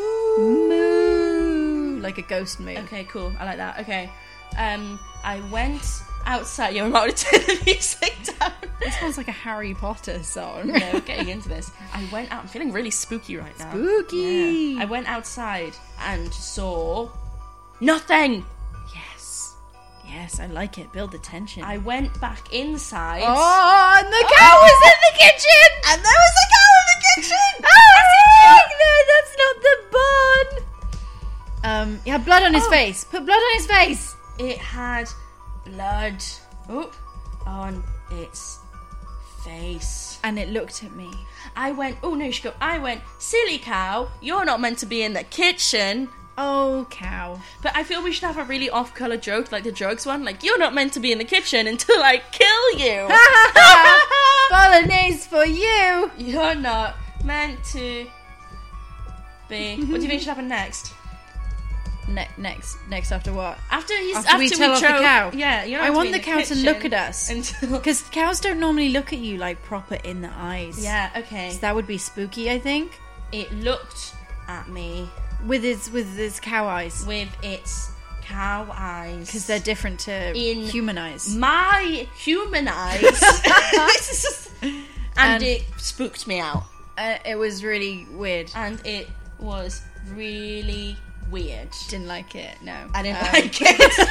Moo! Like a ghost moo. okay, cool. I like that. Okay. Um, I went outside. You're about to turn the music down. It sounds like a Harry Potter song. No, we're getting into this. I went out. I'm feeling really spooky right now. Spooky! Yeah. I went outside and saw nothing. Yes. Yes, I like it. Build the tension. I went back inside. Oh, and the cow was in the kitchen! And there was a cow in the kitchen! Oh, no, that's not the bun! Um, he had blood on his Oh. face. Put blood on his face! It had blood oh, on its face. And it looked at me. I went, oh no, you should go. I went, silly cow, you're not meant to be in the kitchen. Oh, cow. But I feel we should have a really off-colour joke, like the drugs one. Like, you're not meant to be in the kitchen until I kill you. Bolognese for you. You're not meant to be. What do you think should happen next? Ne- next, next after what? After he's After, after we tell off the choke- cow. Yeah, you're not I meant want to the be cow in to kitchen look at us until. because cows don't normally look at you like proper in the eyes. Yeah, okay. So that would be spooky, I think. It looked at me With its with its cow eyes, with its cow eyes because they're different to In human eyes. my human eyes, and, And- it spooked me out, Uh, it was really weird. and it was really weird. Didn't like it. No, I didn't Um, like it.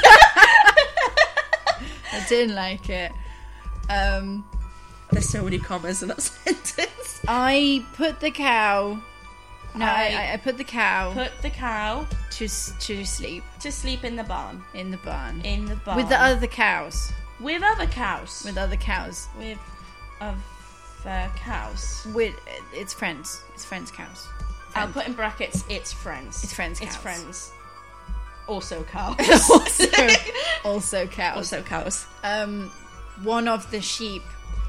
I didn't like it. Um, There's so many commas in that sentence. I put the cow. No, I, I I, I put the cow Put the cow to s- to sleep to sleep in the barn. in the barn In the barn with the other cows. with other cows. With other cows. with other cows. With its friends. Its friends' cows. I'll Friends. put in brackets. It's friends. It's friends' It's cows. friends. Also cows. also, also cows. also cows. Um, one of the sheep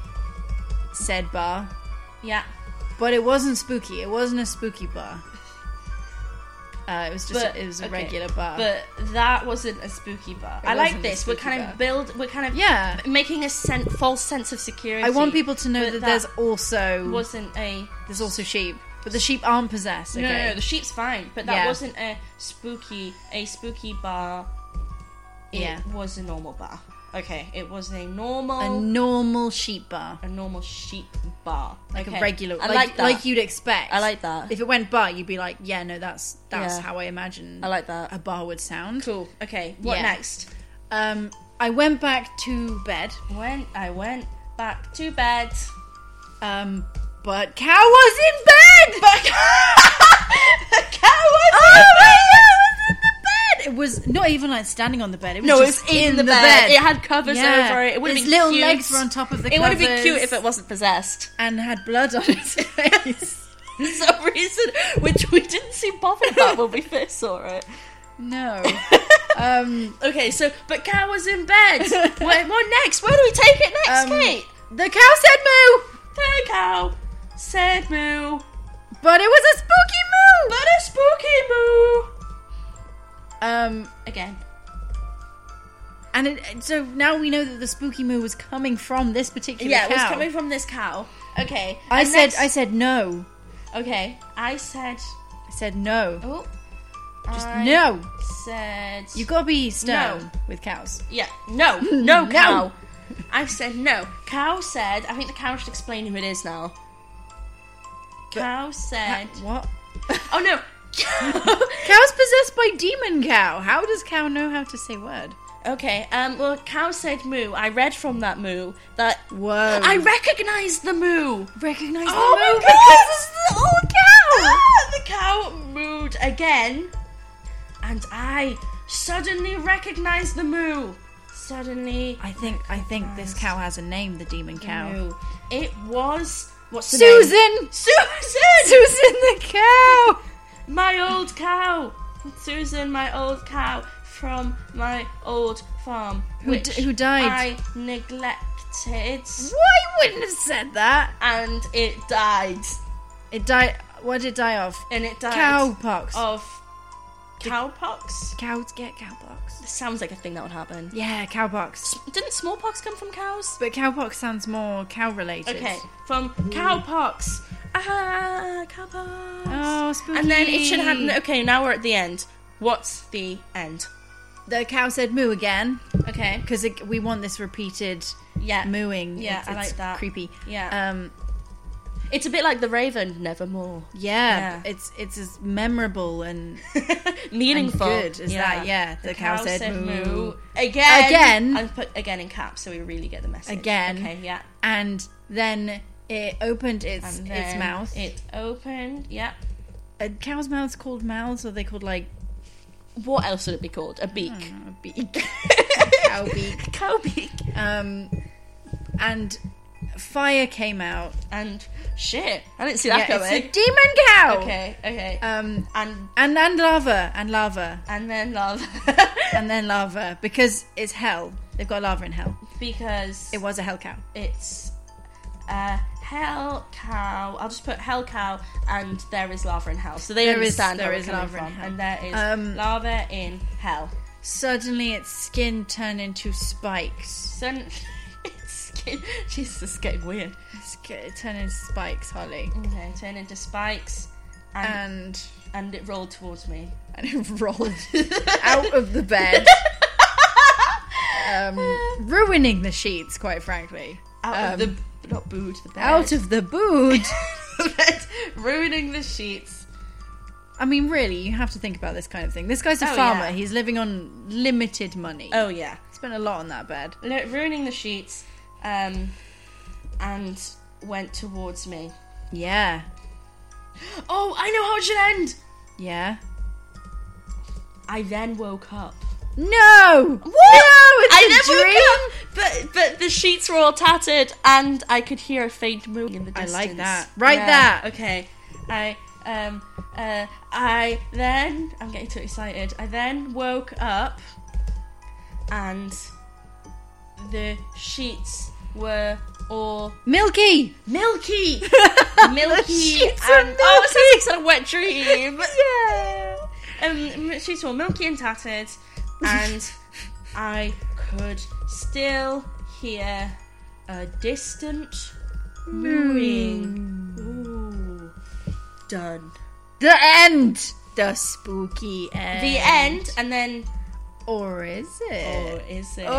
said bar, Yeah. but it wasn't spooky. It wasn't a spooky bar. Uh, it was just But, it was a okay, regular bar. But that wasn't a spooky bar. It I like wasn't a this. We're spooky kind bar. of build. We're kind of Yeah. making a sen- false sense of security. I want people to know but that, there's also wasn't a. there's also sheep, but the sheep aren't possessed. Okay? No, no, no, the sheep's fine, but that Yeah. wasn't a spooky, a spooky bar. It Yeah. was a normal bar. Okay, it was a normal, a normal sheep bar, a normal sheep bar, like okay. a regular, I like, like that. like you'd expect. I like that. If it went bar, you'd be like, yeah, no, that's that's Yeah. how I imagine. I like that. a bar would sound. Cool. Okay, what Yeah. next? Um, I went back to bed. When I went back to bed, Um, but cow was in bed. but the cow was Oh in my bed. god, it was in the bed. It was not even like standing on the bed. It was No, it just was in, the, bed. It had covers Yeah. over it. It would have Its been little cute. legs were on top of the It would covers. have been cute if it wasn't possessed. and had blood on its face. For some reason, which we didn't seem bothered about when we first saw it. No. Um, Okay, so but cow was in bed. Where, what next? Where do we take it next, um, Kate? the cow said moo, The cow said moo, but it was a spooky moo. but a spooky moo. Um, Again. and it, so now we know that the spooky moo was coming from this particular Yeah, cow. it was coming from this cow. Okay. I and said, next- I said no. Okay, I said. I said no. Oh. Just I no. Said. You've got to be stern No. with cows. Yeah. No. No No. cow. I said no. Cow said. I think the cow should explain who it is now. Cow said. What? Oh no. Cow's possessed by demon cow. How does cow know how to say word? Okay. Um. Well, cow said moo. I read from that moo that. Whoa. I recognized the moo. recognize Oh the moo my God. because it's the old cow. Ah, the cow mooed again, and I suddenly recognized the moo. Suddenly, I think I think this cow has a name, the demon cow. moo. It was what's the Susan! name? Susan. Susan the cow! My old cow. Susan, my old cow from my old farm, Who which d- who died? I neglected, Why wouldn't have said that? and it died. It died. What did it die of? And it died Cowpox. of cowpox. Cows get cowpox. This sounds like a thing that would happen. Yeah, cowpox. Didn't smallpox come from cows? But cowpox sounds more cow related. Okay, from cowpox. Ah, cowpox. Oh, spooky. And then it should have. Okay, now we're at the end. What's the end? The cow said moo again Okay. because we want this repeated Yeah. mooing. Yeah, it's, I it's like that. Creepy. Yeah. Um. It's a bit like the Raven, nevermore. Yeah, Yeah. it's it's as memorable and, Meaningful. and good as that. Yeah, the, cow, said, moo. Again. Again. I put again in caps so we really get the message. Again. Okay, yeah. and then it opened its And its then mouth. It opened, yeah. Are cows' mouths called mouths, or are they called like What else would it be called? A beak. uh, beak? Cow beak. Cow beak. Um, and fire came out. And shit, I didn't see that Yeah, coming. it's a demon cow! Okay, okay. Um, and and, and lava, and lava, and then lava. and then lava, because it's hell. They've got lava in hell. Because It was a hell cow. it's a hell cow. I'll just put hell cow, and there is lava in hell. So they There is- understand there where is we're coming lava in from. hell. And there is Um, lava in hell. Suddenly its skin turned into spikes. Sun. It's skin. Jesus, it's getting weird. It's g- It turned into spikes, Holly. Okay, turn into spikes, and And, and it rolled towards me. and it rolled out of the bed. Um, ruining the sheets, quite frankly. Out Um, of the not booed the bed. Out of the boot. the bed, ruining the sheets. I mean, really, you have to think about this kind of thing. This guy's a Oh, farmer. yeah. He's living on limited money. Oh yeah, Spent a lot on that bed. Lu- ruining the sheets, um, and went towards me. Yeah. Oh, I know how it should end. Yeah. I then woke up. No! No! It's I a then dream! woke up, but but the sheets were all tattered, and I could hear a faint moaning in the I distance. like that. Write Yeah, that. Okay. I um uh I then I'm getting too excited. I then woke up, and the sheets were all Milky! milky, milky, sheets are and oh, it sounds like a wet dream. Yeah! Um, sheets were milky and tattered, and I could still hear a distant mooing. Ooh. Done. The end! The spooky end. The end, and then... Or is Or it? is it?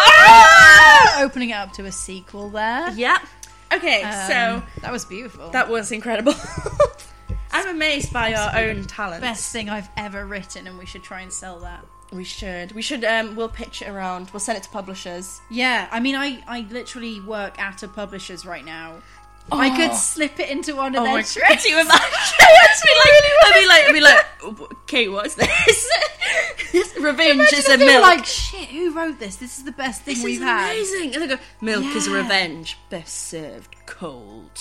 Oh! Opening it up to a sequel there. Yep. Okay, Um, so that was beautiful. that was incredible. I'm amazed by our own talent. Best thing I've ever written, and we should try and sell that. We should. We should, um, we'll pitch it around. We'll send it to publishers. Yeah, I mean, I, I literally work at a publisher's right now. I could slip it into one of Oh their my trades. god, you imagine? I'd be like, I'd be like, I'd be like, Kate, what's this? This Revenge Imagine is if a they were milk. like, shit, who wrote this? This is the best thing This we've is had. amazing. And they go, milk is a Yeah. revenge, best served cold.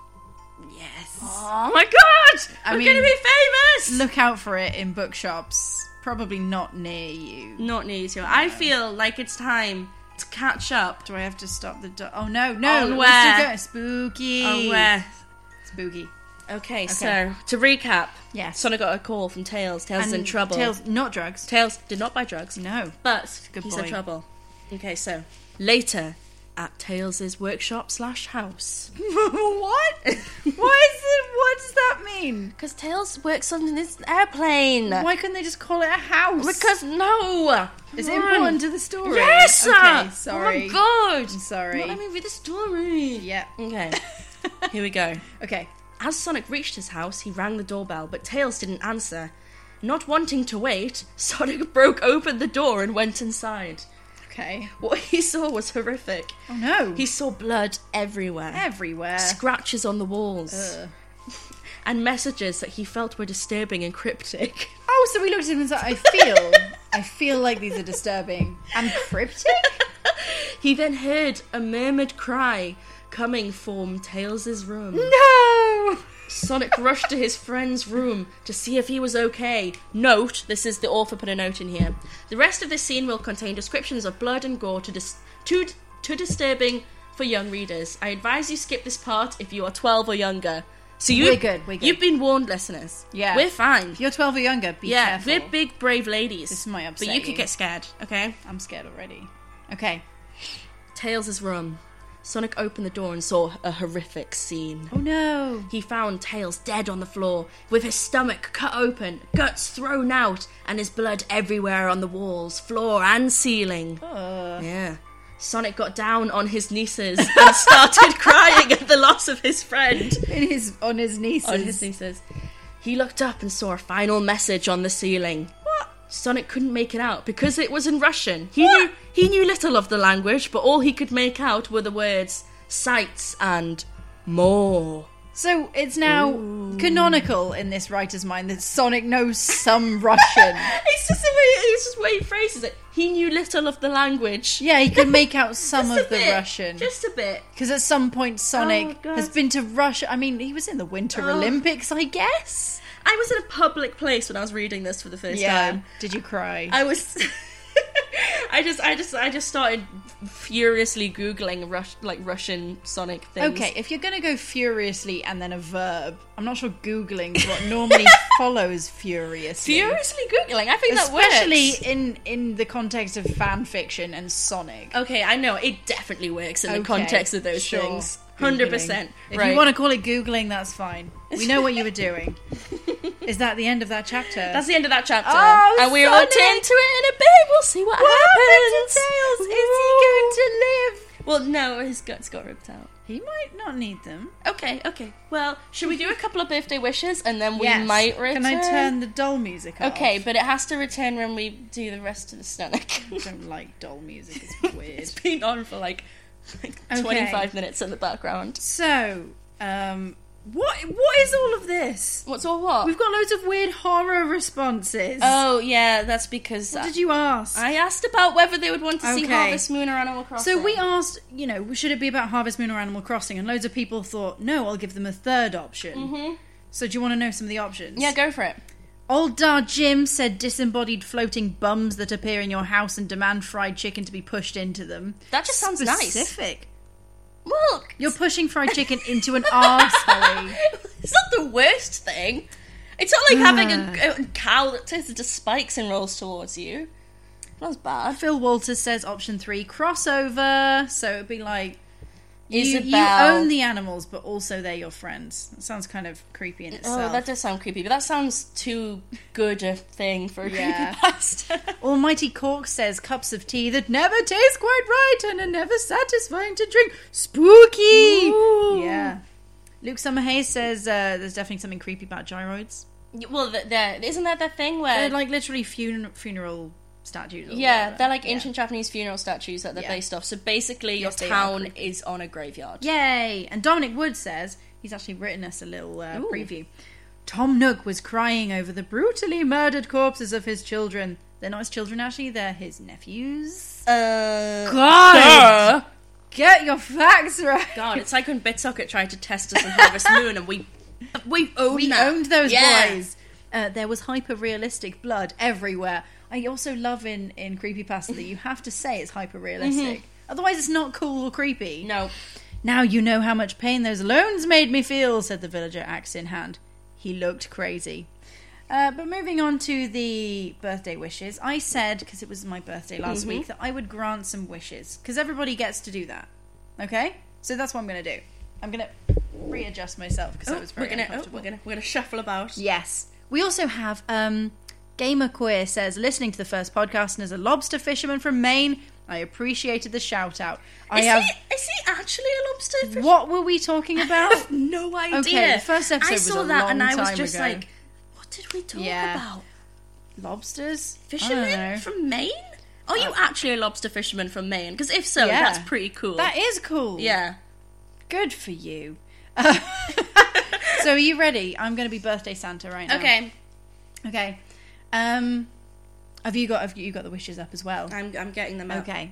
Yes. Oh my god! I I'm mean, gonna be famous! Look out for it in bookshops. Probably not near you. Not near to. I feel like it's time to catch up. Do I have to stop the... Do- oh, no, no. On we're where? still going. Spooky. Oh, where? Spooky. Okay, so, to recap. Yes. Sonic got a call from Tails. Tails is in trouble. Tails, not drugs. Tails did not buy drugs. No. But Good he's boy. in trouble. Okay, so later at Tails' workshop slash house. What? Why is it... What does that mean? Because Tails works on this airplane. Why couldn't they just call it a house? Because no. Is it Come on. important to the story? Yes. Okay, sorry. Oh my god. I'm sorry. Let me read the story. Yeah. Okay. Here we go. Okay. As Sonic reached his house, he rang the doorbell, but Tails didn't answer. Not wanting to wait, Sonic broke open the door and went inside. Okay. What he saw was horrific. Oh no. He saw blood everywhere. everywhere. Scratches on the walls. Ugh. And messages that he felt were disturbing and cryptic. Oh, so we looked at him and said, I feel, I feel like these are disturbing. And cryptic? He then heard a murmured cry coming from Tails' room. No! Sonic rushed to his friend's room to see if he was okay. Note, this is the author put a note in here. The rest of this scene will contain descriptions of blood and gore to dis- too, too disturbing for young readers. I advise you skip this part if you are twelve or younger. So you, We're good, we're good. You've been warned, listeners. Yeah. We're fine. If you're twelve or younger, be yeah, careful. we're big, brave ladies. This might upset But you could you. get scared, okay? I'm scared already. Okay. Tails' room. Sonic opened the door and saw a horrific scene. Oh no. He found Tails dead on the floor, with his stomach cut open, guts thrown out, and his blood everywhere on the walls, floor, and ceiling. Uh, Yeah. Sonic got down on his knees and started crying at the loss of his friend. in his, on his nieces. On his knees. He looked up and saw a final message on the ceiling. What? Sonic couldn't make it out because it was in Russian. He knew he knew little of the language, but all he could make out were the words sights and more. So it's now canonical in this writer's mind that Sonic knows some Russian. It's just a way, it's just the way he phrases it. He knew little of the language. Yeah, he could make out some Just a of the bit. Russian. Just a bit. Because at some point Sonic Oh, God. has been to Russia. I mean, he was in the Winter Oh. Olympics, I guess. I was in a public place when I was reading this for the first time. Did you cry? I was. I just, I just, I just started furiously googling Rus- like Russian Sonic things. Okay, if you're going to go furiously and then a verb, I'm not sure Googling is what normally follows furiously. Furiously googling. I think Especially that works. in, in the context of fan fiction and Sonic. Okay, I know it definitely works in the Okay, context of those sure. things. Hundred Googling. percent. If Right. you want to call it Googling, that's fine. We know what you were doing. Is that the end of that chapter? That's the end of that chapter. Oh, and we'll Sonic! attend to it in a bit. We'll see what, What happens. happened to Tails? Is he going to live? Well, no, his guts got ripped out. He might not need them. Okay, okay. Well, should we do a couple of birthday wishes and then we Yes. might return? Can I turn the doll music off? Okay, but it has to return when we do the rest of the Sonic. I don't like doll music. It's weird. It's been on for like, like Okay. twenty-five minutes in the background. So, um, what what is all of this? What's all what? We've got loads of weird horror responses. Oh, yeah, that's because What did you ask? I asked about whether they would want to see Okay. Harvest Moon or Animal Crossing. So we asked, you know, should it be about Harvest Moon or Animal Crossing? And loads of people thought, no, I'll give them a third option. Mm-hmm. So do you want to know some of the options? Yeah, go for it. Old Dar Jim said disembodied floating bums that appear in your house and demand fried chicken to be pushed into them. That just sounds nice. Specific. Well, You're pushing fried chicken into an arse, Holly. it's not the worst thing. It's not like having a, a cow that turns into spikes and rolls towards you. That's bad. Phil Walters says option three, crossover. So it'd be like, you, you Isabel. own the animals, but also they're your friends. That sounds kind of creepy in itself. Oh, that does sound creepy, but that sounds too good a thing for a Yeah. creepypasta. Almighty Cork says cups of tea that never taste quite right and are never satisfying to drink. Spooky! Ooh. Yeah. Luke Summerhays says uh, there's definitely something creepy about gyroids. Well, th- there isn't that the thing where They're like literally fun- funeral statues. Or yeah, whatever. they're like Yeah. ancient Japanese funeral statues that they're Yeah. based off. So basically, Yes, they your are town creepy. is on a graveyard. Yay! And Dominic Wood says, he's actually written us a little uh, Ooh. preview. Tom Nook was crying over the brutally murdered corpses of his children. They're not his children, actually, they're his nephews. Uh, God! duh. Get your facts right! God, it's like when BitSocket tried to test us in Harvest Moon, and we we owned We that. owned those Yeah. boys. Uh, there was hyper-realistic blood everywhere. I also love in, in creepypasta that you have to say it's hyper-realistic. Otherwise it's not cool or creepy. No. Now you know how much pain those loans made me feel, said the villager, axe in hand. He looked crazy. Uh, but moving on to the birthday wishes, I said, because it was my birthday last Mm-hmm. week, that I would grant some wishes. Because everybody gets to do that. Okay? So that's what I'm going to do. I'm going to readjust myself because I was very we're gonna oh, uncomfortable. we're gonna we're gonna shuffle about. Yes. We also have um, Gamer Queer says, listening to the first podcast and as a lobster fisherman from Maine, I appreciated the shout out. I Is have. he is he actually a lobster fisherman? What were we talking I about? have no idea. Okay, the first episode I was saw a that long and I was time just ago. like, what did we talk Yeah. about? Lobsters? I don't Fisherman know. from Maine? Are you actually a lobster fisherman from Maine? Because if so, Yeah. that's pretty cool. That is cool. yeah. Good for you. So are you ready? I'm going to be birthday Santa right now. Okay. Okay. Um, have you got have you got the wishes up as well? I'm I'm getting them out. Okay.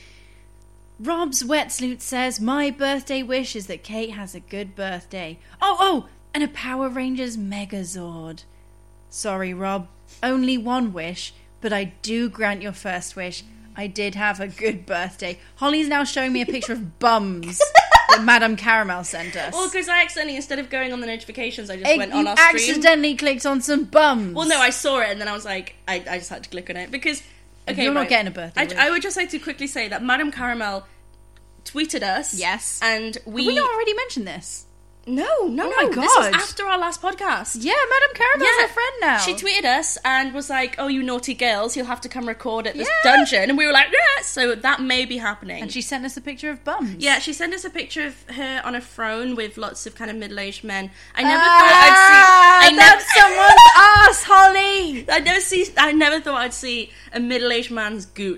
Rob's Wetsuit says, my birthday wish is that Kate has a good birthday. Oh, oh, and a Power Rangers Megazord. Sorry, Rob. Only one wish, but I do grant your first wish. I did have a good birthday. Holly's now showing me a picture of bums that Madame Caramel sent us. Well, because I accidentally, instead of going on the notifications, I just went you on our stream. accidentally clicked on some bums. Well, no, I saw it and then I was like, I, I just had to click on it because. Okay, You're not right. getting a birthday I, wish. I would just like to quickly say that Madame Caramel tweeted us. Yes. And we. Have we not already mentioned this? No, no, Oh no. my This was God. after our last podcast. Yeah, Madame Caramel's our friend now. She tweeted us and was like, "Oh, you naughty girls, you'll have to come record at this Yeah. dungeon." And we were like, "Yeah!" So that may be happening. And she sent us a picture of bums. yeah, she sent us a picture of her on a throne with lots of kind of middle-aged men. I never thought I'd see. I never. That's someone's ass, Holly. I never see. I never thought I'd see a middle-aged man's gooch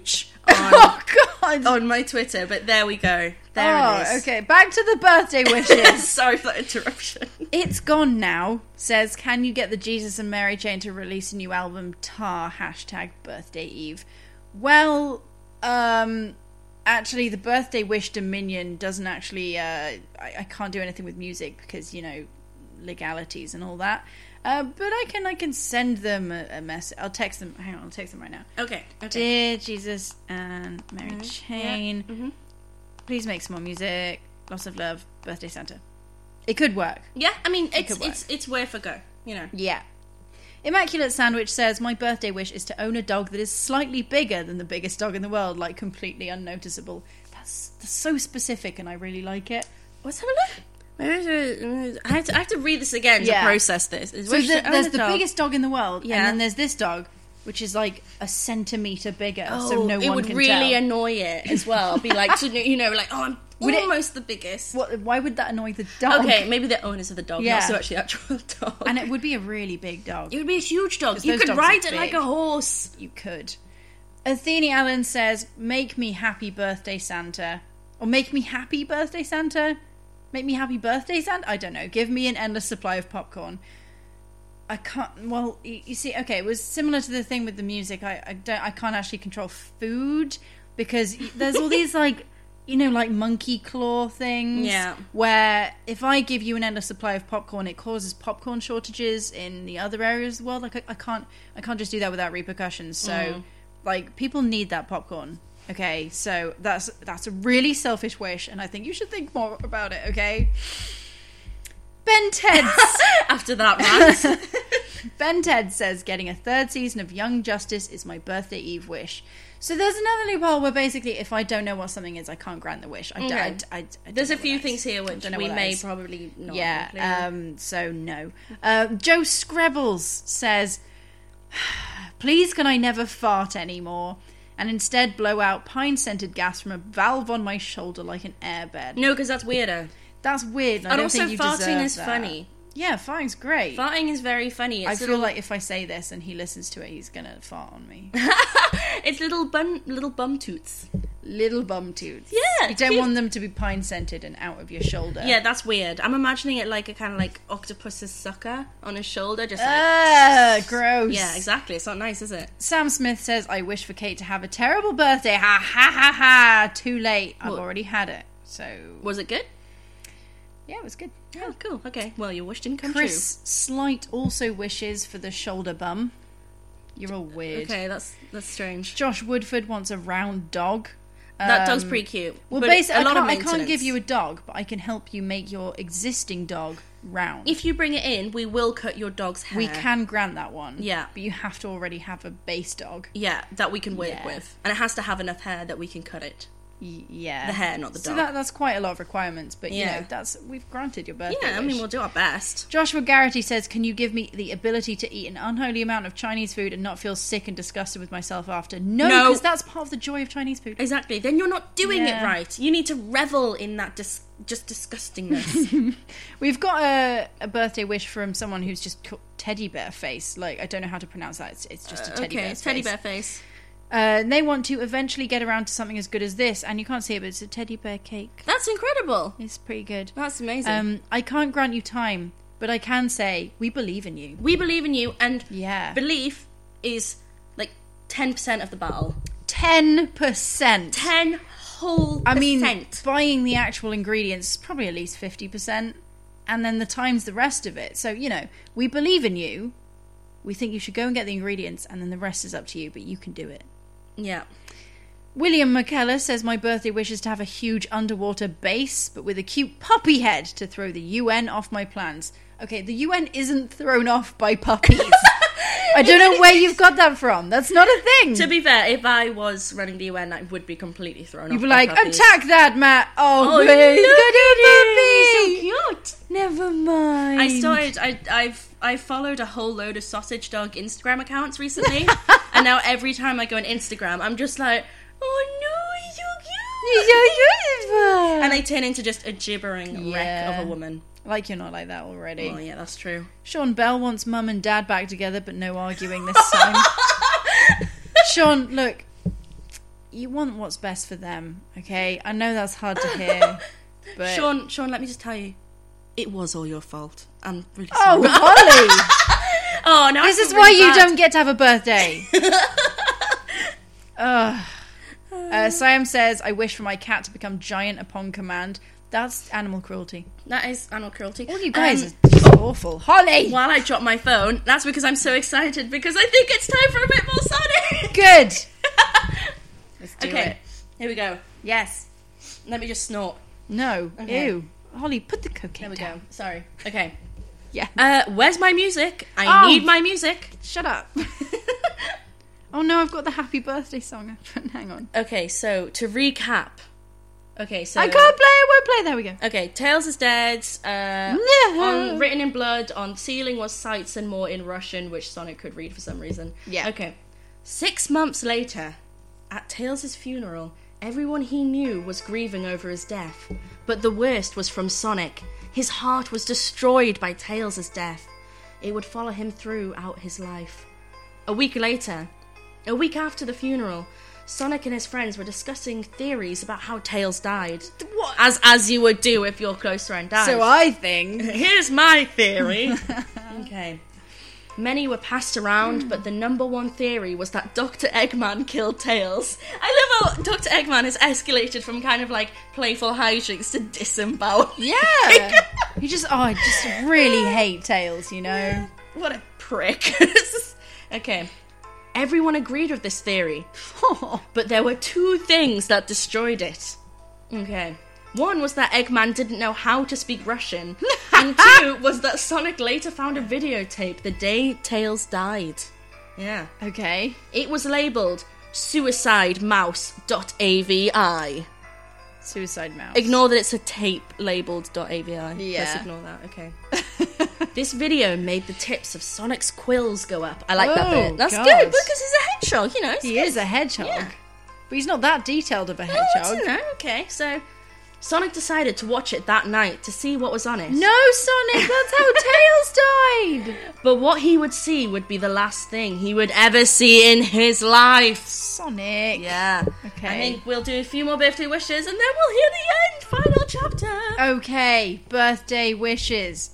on, Oh, God. on my Twitter, but there we go. There oh, it is. okay. Back to the birthday wishes. Sorry for that interruption. It's Gone Now says, can you get the Jesus and Mary Chain to release a new album? Tar, hashtag birthday eve. Well, um, actually, the birthday wish Dominion doesn't actually, uh, I, I can't do anything with music because, you know, legalities and all that. Uh, but I can I can send them a, a message. I'll text them. Hang on, I'll text them right now. Okay. Okay. Dear Jesus and Mary Mm-hmm. Chain, Yeah. Mm-hmm. please make some more music. Lots of love, Birthday Santa. It could work. Yeah, I mean, it's could work. it's it's worth a go. You know. Yeah. Immaculate Sandwich says, my birthday wish is to own a dog that is slightly bigger than the biggest dog in the world, like completely unnoticeable. That's, that's so specific and I really like it. Let's have a look. I have, to, I have to read this again Yeah. to process this. Is So wish the, to own there's a the dog. biggest dog in the world, Yeah. and then there's this dog, which is like a centimetre bigger, so Oh, no it one would can really tell. annoy it as well. Be like, to, you know, like, oh, I'm Would it- almost the biggest. What, why would that annoy the dog? Okay, maybe the owners of the dog, Yeah. not so much the actual dog. And it would be a really big dog. It would be a huge dog. 'Cause You those could dogs are ride it big. like a horse. You could. Athene Allen says, make me happy birthday Santa. Or make me happy birthday Santa? Make me happy birthday Santa? I don't know. Give me an endless supply of popcorn. I can't, well, you, you see, okay, it was similar to the thing with the music. I, I don't, I can't actually control food because there's all these like, you know, like monkey claw things. Yeah. Where if I give you an endless supply of popcorn, it causes popcorn shortages in the other areas of the world. Like I, I can't, I can't just do that without repercussions. So, Mm. like, people need that popcorn. Okay, so that's that's a really selfish wish, and I think you should think more about it. Okay. Ben Ted's After that rant. Ben Ted says getting a third season of Young Justice is my birthday eve wish. So there's another loophole where basically if I don't know what something is, I can't grant the wish. I, d- Okay. I, d- I d- I don't There's know a what few that things is. here I which don't know we what that may is. probably not. Yeah, include. um, so no. Uh, Joe Screbbles says, please can I never fart anymore and instead blow out pine-scented gas from a valve on my shoulder like an airbed. No, because that's weirder. That's weird. and I And don't also, think you farting deserve is that. funny. Yeah, farting's great. Farting is very funny. I It's feel little, like if I say this and he listens to it, he's gonna fart on me. it's little bun, little bum toots. Little bum toots. Yeah, You don't cute. want them to be pine-scented and out of your shoulder. Yeah, that's weird. I'm imagining it like a kind of like octopus's sucker on his shoulder, just like. Ah, gross. Yeah, exactly. It's not nice, is it? Sam Smith says, I wish for Kate to have a terrible birthday. Ha ha ha ha. Too late. I've What? already had it. So, Was it good? yeah, it was good. Oh, cool. Okay. Well, your wish didn't come Chris Slight also wishes for the shoulder bum. You're all true. weird. Okay, that's that's strange. Josh Woodford wants a round dog. That dog's Um, pretty cute. Well, but basically, a lot I of can't, I can't maintenance. give you a dog, but I can help you make your existing dog round. If you bring it in, we will cut your dog's hair. we can grant that one. Yeah. But you have to already have a base dog. Yeah, that we can work Yeah. with, and it has to have enough hair that we can cut it. Y- yeah. The hair, not the So dog. that, that's quite a lot of requirements, but Yeah. you know, that's we've granted your birthday Yeah, I wish. mean, we'll do our best. Joshua Garrity says, can you give me the ability to eat an unholy amount of Chinese food and not feel sick and disgusted with myself after? No, No. because that's part of the joy of Chinese food. Exactly. Then you're not doing Yeah. it right. You need to revel in that dis- just disgustingness. We've got a, a birthday wish from someone who's just called Teddy Bear Face. Like, I don't know how to pronounce that. It's, it's just a teddy okay, bear's teddy face. bear face. Uh, and they want to eventually get around to something as good as this, and you can't see it, but it's a teddy bear cake. That's incredible. It's pretty good. That's amazing. Um, I can't grant you time, but I can say we believe in you. we believe in you, and Yeah. belief is like ten percent of the battle. Ten percent. Ten whole I mean, percent. buying the actual ingredients is probably at least fifty percent, and then the time's the rest of it. So, you know, we believe in you. We think you should go and get the ingredients, and then the rest is up to you, but you can do it. Yeah. William McKellar says, my birthday wish is to have a huge underwater base, but with a cute puppy head to throw the U N off my plans. Okay, the U N isn't thrown off by puppies. I don't know where you've got that from. That's not a thing. To be fair, if I was running the U N, I would be completely thrown You'd off be by like, puppies. attack that, Matt. Oh, Oh, please, look go at to puppy. So cute. Never mind. I started. I, I've I followed a whole load of sausage dog Instagram accounts recently, and now every time I go on Instagram, I'm just like, oh no, he's so cute. He's so beautiful. And I turn into just a gibbering Yeah. wreck of a woman. Like you're not like that already. Oh yeah, that's true. Sean Bell wants mum and dad back together, but no arguing this time. Sean, look, you want what's best for them, okay? I know that's hard to hear, but... Sean, Sean, let me just tell you, it was all your fault. I'm really sorry. Oh, Holly! Oh, no, This is why you don't get to have a birthday. Ugh. Uh, Siam says, I wish for my cat to become giant upon command. That's animal cruelty. That is animal cruelty. All you guys Um, are just awful. Holly! While I drop my phone, that's because I'm so excited, because I think it's time for a bit more Sonic! Good! Let's do Okay, it. here we go. Yes. Let me just snort. No. Okay. Ew. Holly, put the cocaine There we down. go. Sorry. Okay. Yeah. Uh, where's my music? I Oh. need my music. Shut up. Oh no, I've got the happy birthday song. Hang on. Okay, so to recap. Okay, so I can't play, I won't play. There we go. Okay, Tails is dead. Uh, No. on written in blood. On ceiling was sights and more in Russian, which Sonic could read for some reason. Yeah. Okay. Six months later, at Tails' funeral, everyone he knew was grieving over his death. But the worst was from Sonic. His heart was destroyed by Tails' death. It would follow him throughout his life. A week later, a week after the funeral, Sonic and his friends were discussing theories about how Tails died. What? As as you would do if your close friend died. So I think... Here's my theory. Okay. Many were passed around, but the number one theory was that Doctor Eggman killed Tails. I love how Doctor Eggman has escalated from kind of like playful hijinks to disembowel. Yeah. You just... Oh, I just really hate Tails, you know? What a prick. Okay. Everyone agreed with this theory, but there were two things that destroyed it. Okay. One was that Eggman didn't know how to speak Russian, and two was that Sonic later found a videotape the day Tails died. Yeah. Okay. It was labelled suicide mouse dot A V I. Suicide Mouse. Ignore that it's a tape labelled .avi. Yeah. Let's ignore that, okay. This video made the tips of Sonic's quills go up. I like that Oh, bit. That's God. good, because he's a hedgehog, you know. He is a hedgehog. Yeah. But he's not that detailed of a Oh, hedgehog. you know, okay. So, Sonic decided to watch it that night to see what was on it. No, Sonic, that's how Tails died. But what he would see would be the last thing he would ever see in his life. Sonic. Yeah. Okay. I think we'll do a few more birthday wishes and then we'll hear the end, final chapter. Okay, birthday wishes.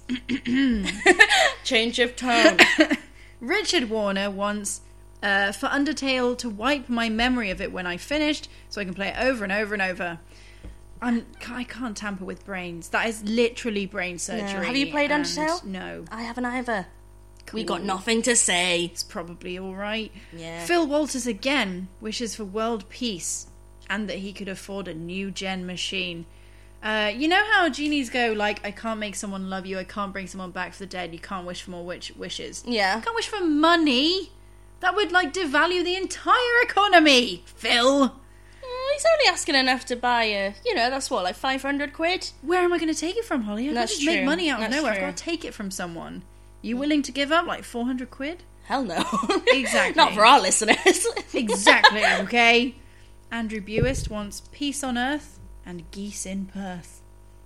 Change of tone. Richard Warner wants uh, for Undertale to wipe my memory of it when I finished, so I can play it over and over and over. I'm, I can't tamper with brains. That is literally brain surgery. Have you played and Undertale? No. I haven't either. We got Cool. nothing to say. It's probably alright. Yeah. Phil Walters again wishes for world peace and that he could afford a new gen machine. Uh, you know how genies go, like, I can't make someone love you, I can't bring someone back from the dead, you can't wish for more wish- wishes. Yeah. I can't wish for money. That would, like, devalue the entire economy, Phil. Mm, he's only asking enough to buy a, you know, that's what, like five hundred quid? Where am I going to take it from, Holly? I can't That's just make true. money out of That's nowhere. I've true. got to take it from someone. You willing to give up, like, four hundred quid? Hell no. Exactly. Not for our listeners. Exactly, okay? Andrew Buist wants peace on Earth and geese in Perth.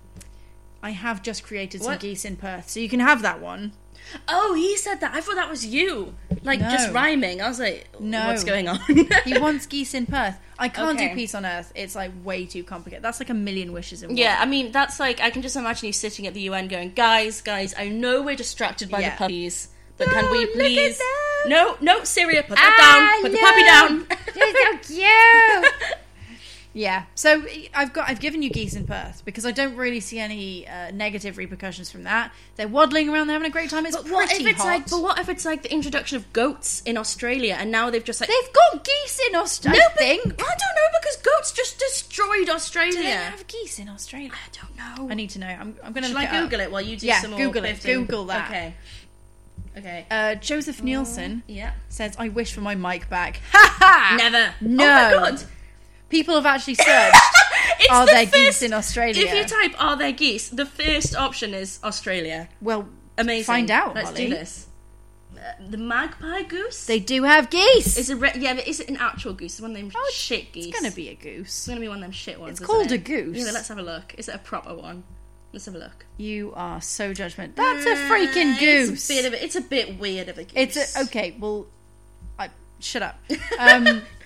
I have just created some What? geese in Perth, so you can have that one. Oh, he said that. I thought that was you. Like, No. just rhyming. I was like, No. what's going on? He wants geese in Perth. I can't Okay. do peace on Earth. It's, like, way too complicated. That's like a million wishes in one. Yeah, I mean, that's like, I can just imagine you sitting at the U N going, guys, guys, I know we're distracted by Yeah. the puppies, but Oh, can we look at please... them. No, no, Syria, put Ah, that down. Put the puppy down. They're so cute. Yeah, so I've got I've given you geese in Perth because I don't really see any uh, negative repercussions from that. They're waddling around, they're having a great time. It's But what pretty if it's hot. like? But what if it's like the introduction of goats in Australia, and now they've just like They've got geese in Australia. no, I but- think. I don't know because goats just destroyed Australia. Do they have geese in Australia? I don't know. I need to know. I'm, I'm going to Shall look I it Google up. it while you do Yeah, some more? Google it. lifting? Google that. Okay. Okay. Uh, Joseph Nielsen Yeah. says, "I wish for my mic back." Ha ha! Never. No. Oh my god. People have actually searched. It's Are the there first, geese in Australia? If you type "Are there geese?" the first option is Australia. Well, Amazing. find out. Let's Holly. do this. Uh, the magpie goose. They do have geese. Is it re- yeah, but is it an actual goose? It's one of them Oh, shit geese. It's going to be a goose. It's gonna be one of them shit ones. It's isn't called it? a goose. Yeah, but let's have a look. Is it a proper one? Let's have a look. You are so judgmental. That's a freaking goose. It's a bit of a, it's a bit weird of a goose. It's a, okay. Well, I, shut up. Um,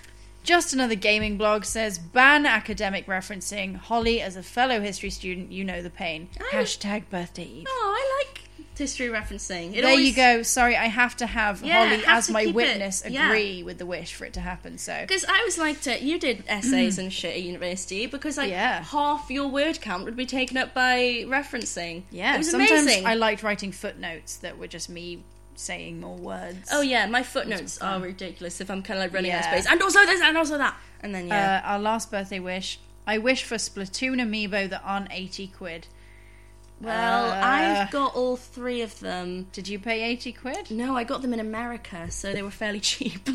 Just Another Gaming Blog says, ban academic referencing. Holly, as a fellow history student, you know the pain. I- Hashtag birthday eve. Oh, I like history referencing. It there always... you go. Sorry, I have to have Yeah, Holly have as to my keep it- witness yeah. agree with the wish for it to happen. So Because I always liked it. You did essays and shit at university because like Yeah. half your word count would be taken up by referencing. yeah, it was sometimes amazing. I liked writing footnotes that were just me saying more words. Oh yeah, my footnotes are ridiculous if I'm kind of like running out of Yeah. space. And also this, and also that, and then yeah. Uh, our last birthday wish. I wish for Splatoon amiibo that aren't eighty quid. well, uh, I've got all three of them. Did you pay eighty quid? No, I got them in America, so they were fairly cheap.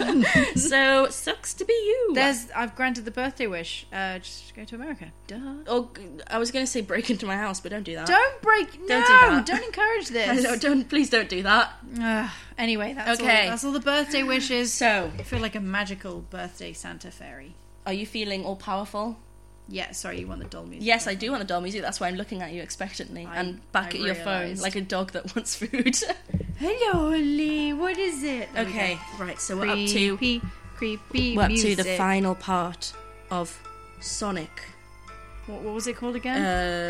So sucks to be you. There's. I've granted the birthday wish. Uh, just go to America. Duh. Oh, I was going to say break into my house, but don't do that. Don't break. No, Don't do that. don't encourage I this. don't, don't please don't do that. Ugh. Anyway, that's Okay. all. That's all the birthday wishes. So, I feel like a magical birthday Santa fairy. are you feeling all powerful? Yeah, sorry, you want the doll music. Yes, I do want the doll music. That's why I'm looking at you expectantly I- and back I at your phone realised. like a dog that wants food. Hello, Holly. What is it? There we Okay, go. right. So we're up to Creepy, creepy we're up music. to the final part of Sonic. What, what was it called again?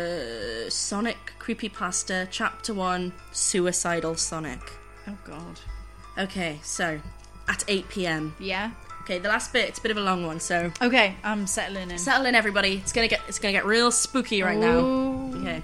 Uh, Sonic Creepypasta Chapter One: Suicidal Sonic. oh God. Okay, so at eight p.m. Yeah. Okay, the last bit. It's a bit of a long one, so Okay, I'm settling in. settle in, everybody. It's gonna get it's gonna get real spooky right now. Ooh. Okay.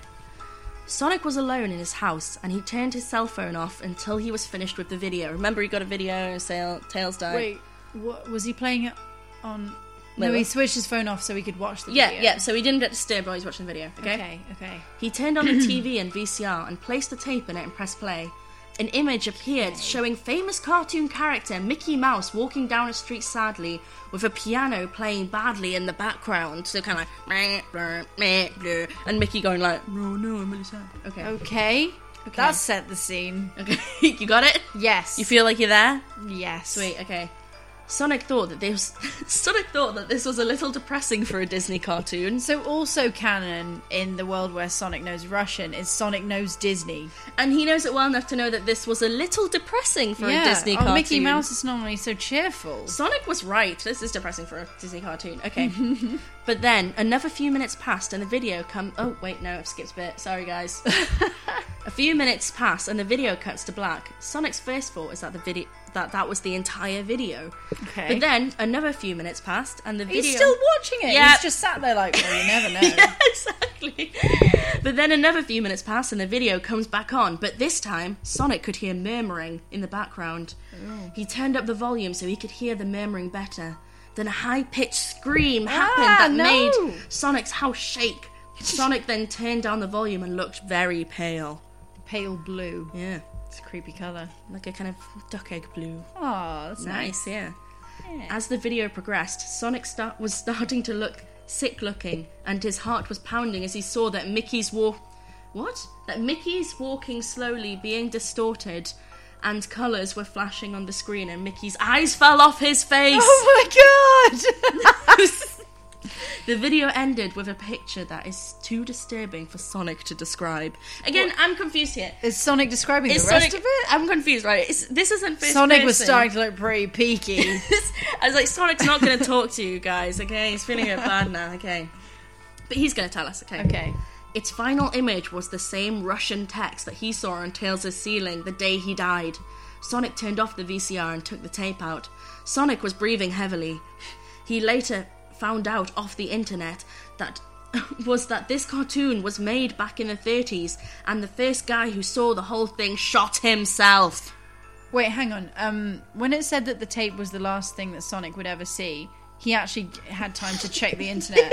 Sonic was alone in his house, and he turned his cell phone off until he was finished with the video. Remember, he got a video, Sail, Tails died. Wait, what, was he playing it on? Wait, no, he what? switched his phone off so he could watch the Yeah, video. yeah, so he didn't get disturbed while he was watching the video, okay? Okay, okay. He turned on the T V and V C R and placed the tape in it and pressed play. An image appeared showing famous cartoon character Mickey Mouse walking down a street sadly with a piano playing badly in the background. So kind of like, meh, bleh, meh, bleh, and Mickey going like, no, no, I'm really sad. Okay. Okay. Okay. That set the scene. Okay, you got it? Yes. You feel like you're there? Yes. Sweet, okay. Sonic thought that this Sonic thought that this was a little depressing for a Disney cartoon. So also canon in the world where Sonic knows Russian is Sonic knows Disney. And he knows it well enough to know that this was a little depressing for a Disney oh, cartoon. Mickey Mouse is normally so cheerful. Sonic was right. This is depressing for a Disney cartoon. Okay. But then another few minutes passed and the video come Oh, wait, no, I've skipped a bit. Sorry, guys. A few minutes pass and the video cuts to black. Sonic's first thought is that the video that that was the entire video. Okay. But then another few minutes passed and the video He's still watching it. Yeah. He's just sat there like, well, you never know. Yeah, exactly. But then another few minutes pass and the video comes back on, but this time Sonic could hear murmuring in the background. Oh. He turned up the volume so he could hear the murmuring better. Then a high-pitched scream happened Ah, that no. made Sonic's house shake. Sonic then turned down the volume and looked very pale. Pale blue. Yeah, It's a creepy colour. like a kind of duck egg blue. Oh, that's Nice, nice. yeah. As the video progressed, Sonic start- was starting to look sick-looking, and his heart was pounding as he saw that Mickey's walk. What? That Mickey's walking slowly, being distorted, and colours were flashing on the screen, and Mickey's eyes fell off his face. Oh my god! The video ended with a picture that is too disturbing for Sonic to describe. Again, I'm confused here. Is Sonic describing Is the rest Sonic? of it? I'm confused. Right? It's, this isn't first Sonic was person. starting to look pretty peaky. I was like, Sonic's not going to talk to you guys, okay? He's feeling a bit bad now, okay? But he's going to tell us, okay? Okay. Its final image was the same Russian text that he saw on Tails' ceiling the day he died. Sonic turned off the V C R and took the tape out. Sonic was breathing heavily. He later found out off the internet that was that this cartoon was made back in the thirties, and the first guy who saw the whole thing shot himself. Wait, hang on. Um, when it said that the tape was the last thing that Sonic would ever see, he actually had time to check the internet.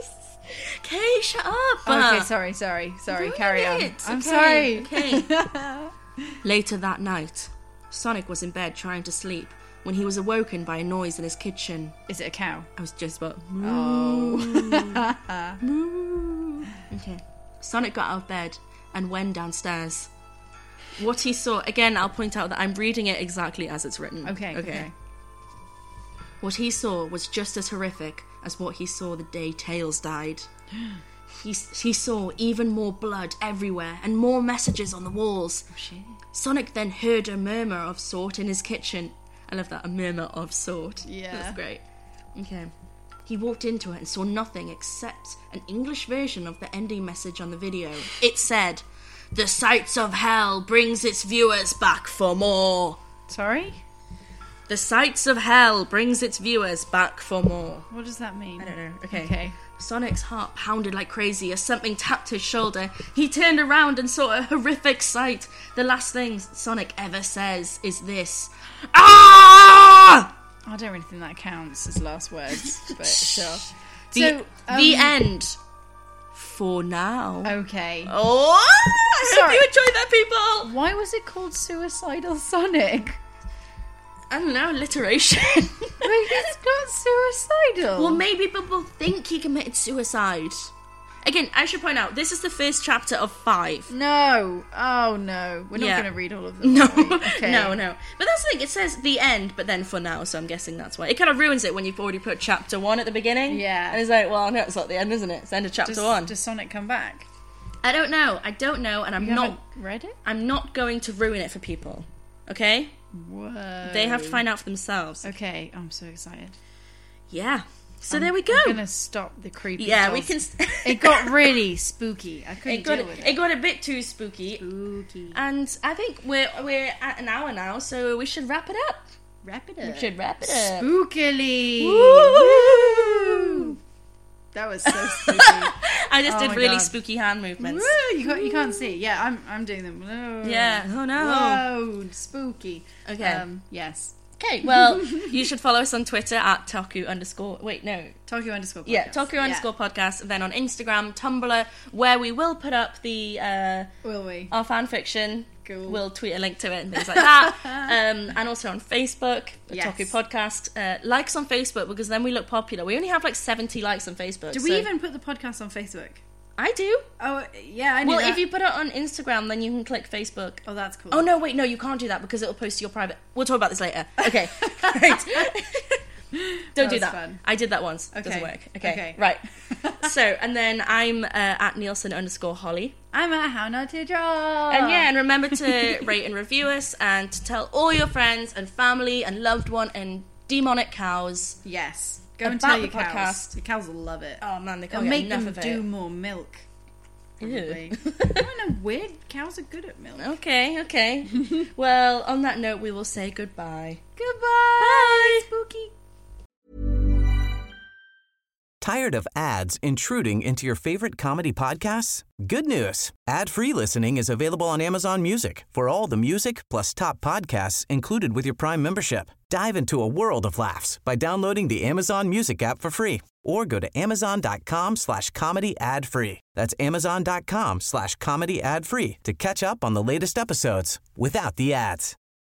Okay, shut up. Okay, sorry, sorry, sorry. Ruin Carry on. it. I'm Okay, sorry. Okay. Later that night, Sonic was in bed trying to sleep when he was awoken by a noise in his kitchen. Is it a cow? I was just about. Oh. Okay. Sonic got out of bed and went downstairs. What he saw, again, I'll point out that I'm reading it exactly as it's written. Okay, okay. What he saw was just as horrific as what he saw the day Tails died. He, he saw even more blood everywhere and more messages on the walls. Oh, shit. Sonic then heard a murmur of sort in his kitchen. I love that, a murmur of sort. Yeah. That's great. Okay. He walked into it and saw nothing except an English version of the ending message on the video. It said, "The sights of hell brings its viewers back for more." Sorry? The sights of hell brings its viewers back for more. What does that mean? I don't know. Okay. Okay. Sonic's heart pounded like crazy as something tapped his shoulder. He turned around and saw a horrific sight. The last thing Sonic ever says is this. Ah! I don't really think that counts as last words, but sure. The, So, um, the end. For now. Okay. Oh! I hope Sorry. you enjoyed that, people! Why was it called Suicidal Sonic? I don't know, alliteration. Like, it's not suicidal. Well, maybe people think he committed suicide. Again, I should point out, this is the first chapter of five. No. Oh, no. We're not Yeah. going to read all of them. No, are we? Okay. no, no. But that's the thing, it says the end, but then for now, so I'm guessing that's why. It kind of ruins it when you've already put chapter one at the beginning. Yeah. And it's like, well, no, it's not the end, isn't it? It's the end of chapter Does, one. does Sonic come back? I don't know. I don't know, and I'm You not... haven't read it? I'm not going to ruin it for people. Okay? Whoa. They have to find out for themselves. Okay, I'm so excited. Yeah. So I'm, there we go. I'm gonna stop the creepy. Yeah, we dolls. can... It got really spooky. I couldn't It got, deal with it. it got a bit too spooky. Spooky. And I think we're we're at an hour now, so we should wrap it up. Wrap it We up. should wrap it up. Spookily. Woo! That was so spooky. I just Oh did my really God. spooky hand movements. Woo, you can't you can't see. Yeah, I'm I'm doing them. Whoa. Yeah. Oh no. Whoa, spooky. Okay. Um, yes. Okay. Well, you should follow us on Twitter at Taku underscore. Wait, no. Tokyo underscore podcast. Yeah, Taku underscore podcast. And then on Instagram, Tumblr, where we will put up the uh, Will we? our fan fiction. Cool. We'll tweet a link to it and things like that. um, and also on Facebook, the Yes. Taku podcast. Uh, likes on Facebook, because then we look popular. We only have like seventy likes on Facebook. Do we so- even put the podcast on Facebook? I do. Oh, yeah, I knew Well, that. if you put it on Instagram, then you can click Facebook. Oh, that's cool. Oh, no, wait, no, you can't do that because it'll post to your private... We'll talk about this later. Okay, right. Don't do was that. fun. I did that once. Okay. Doesn't work. Okay, Okay. right. So, and then I'm uh, at Nielsen underscore Holly. I'm at How Not to Draw. And yeah, and remember to rate and review us and to tell all your friends and family and loved one and demonic cows. Yes. Go and About tell the your cows. podcast. The cows will love it. Oh, man, they They'll can't get make enough them of do it. more milk. Probably. Ew. I don't know, weird. Cows are good at milk. Okay, okay. Well, on that note, we will say goodbye. Goodbye. Bye. Spooky. Tired of ads intruding into your favorite comedy podcasts? Good news. Ad-free listening is available on Amazon Music for all the music plus top podcasts included with your Prime membership. Dive into a world of laughs by downloading the Amazon Music app for free or go to amazon.com slash comedy ad free. That's amazon.com slash comedy ad free to catch up on the latest episodes without the ads.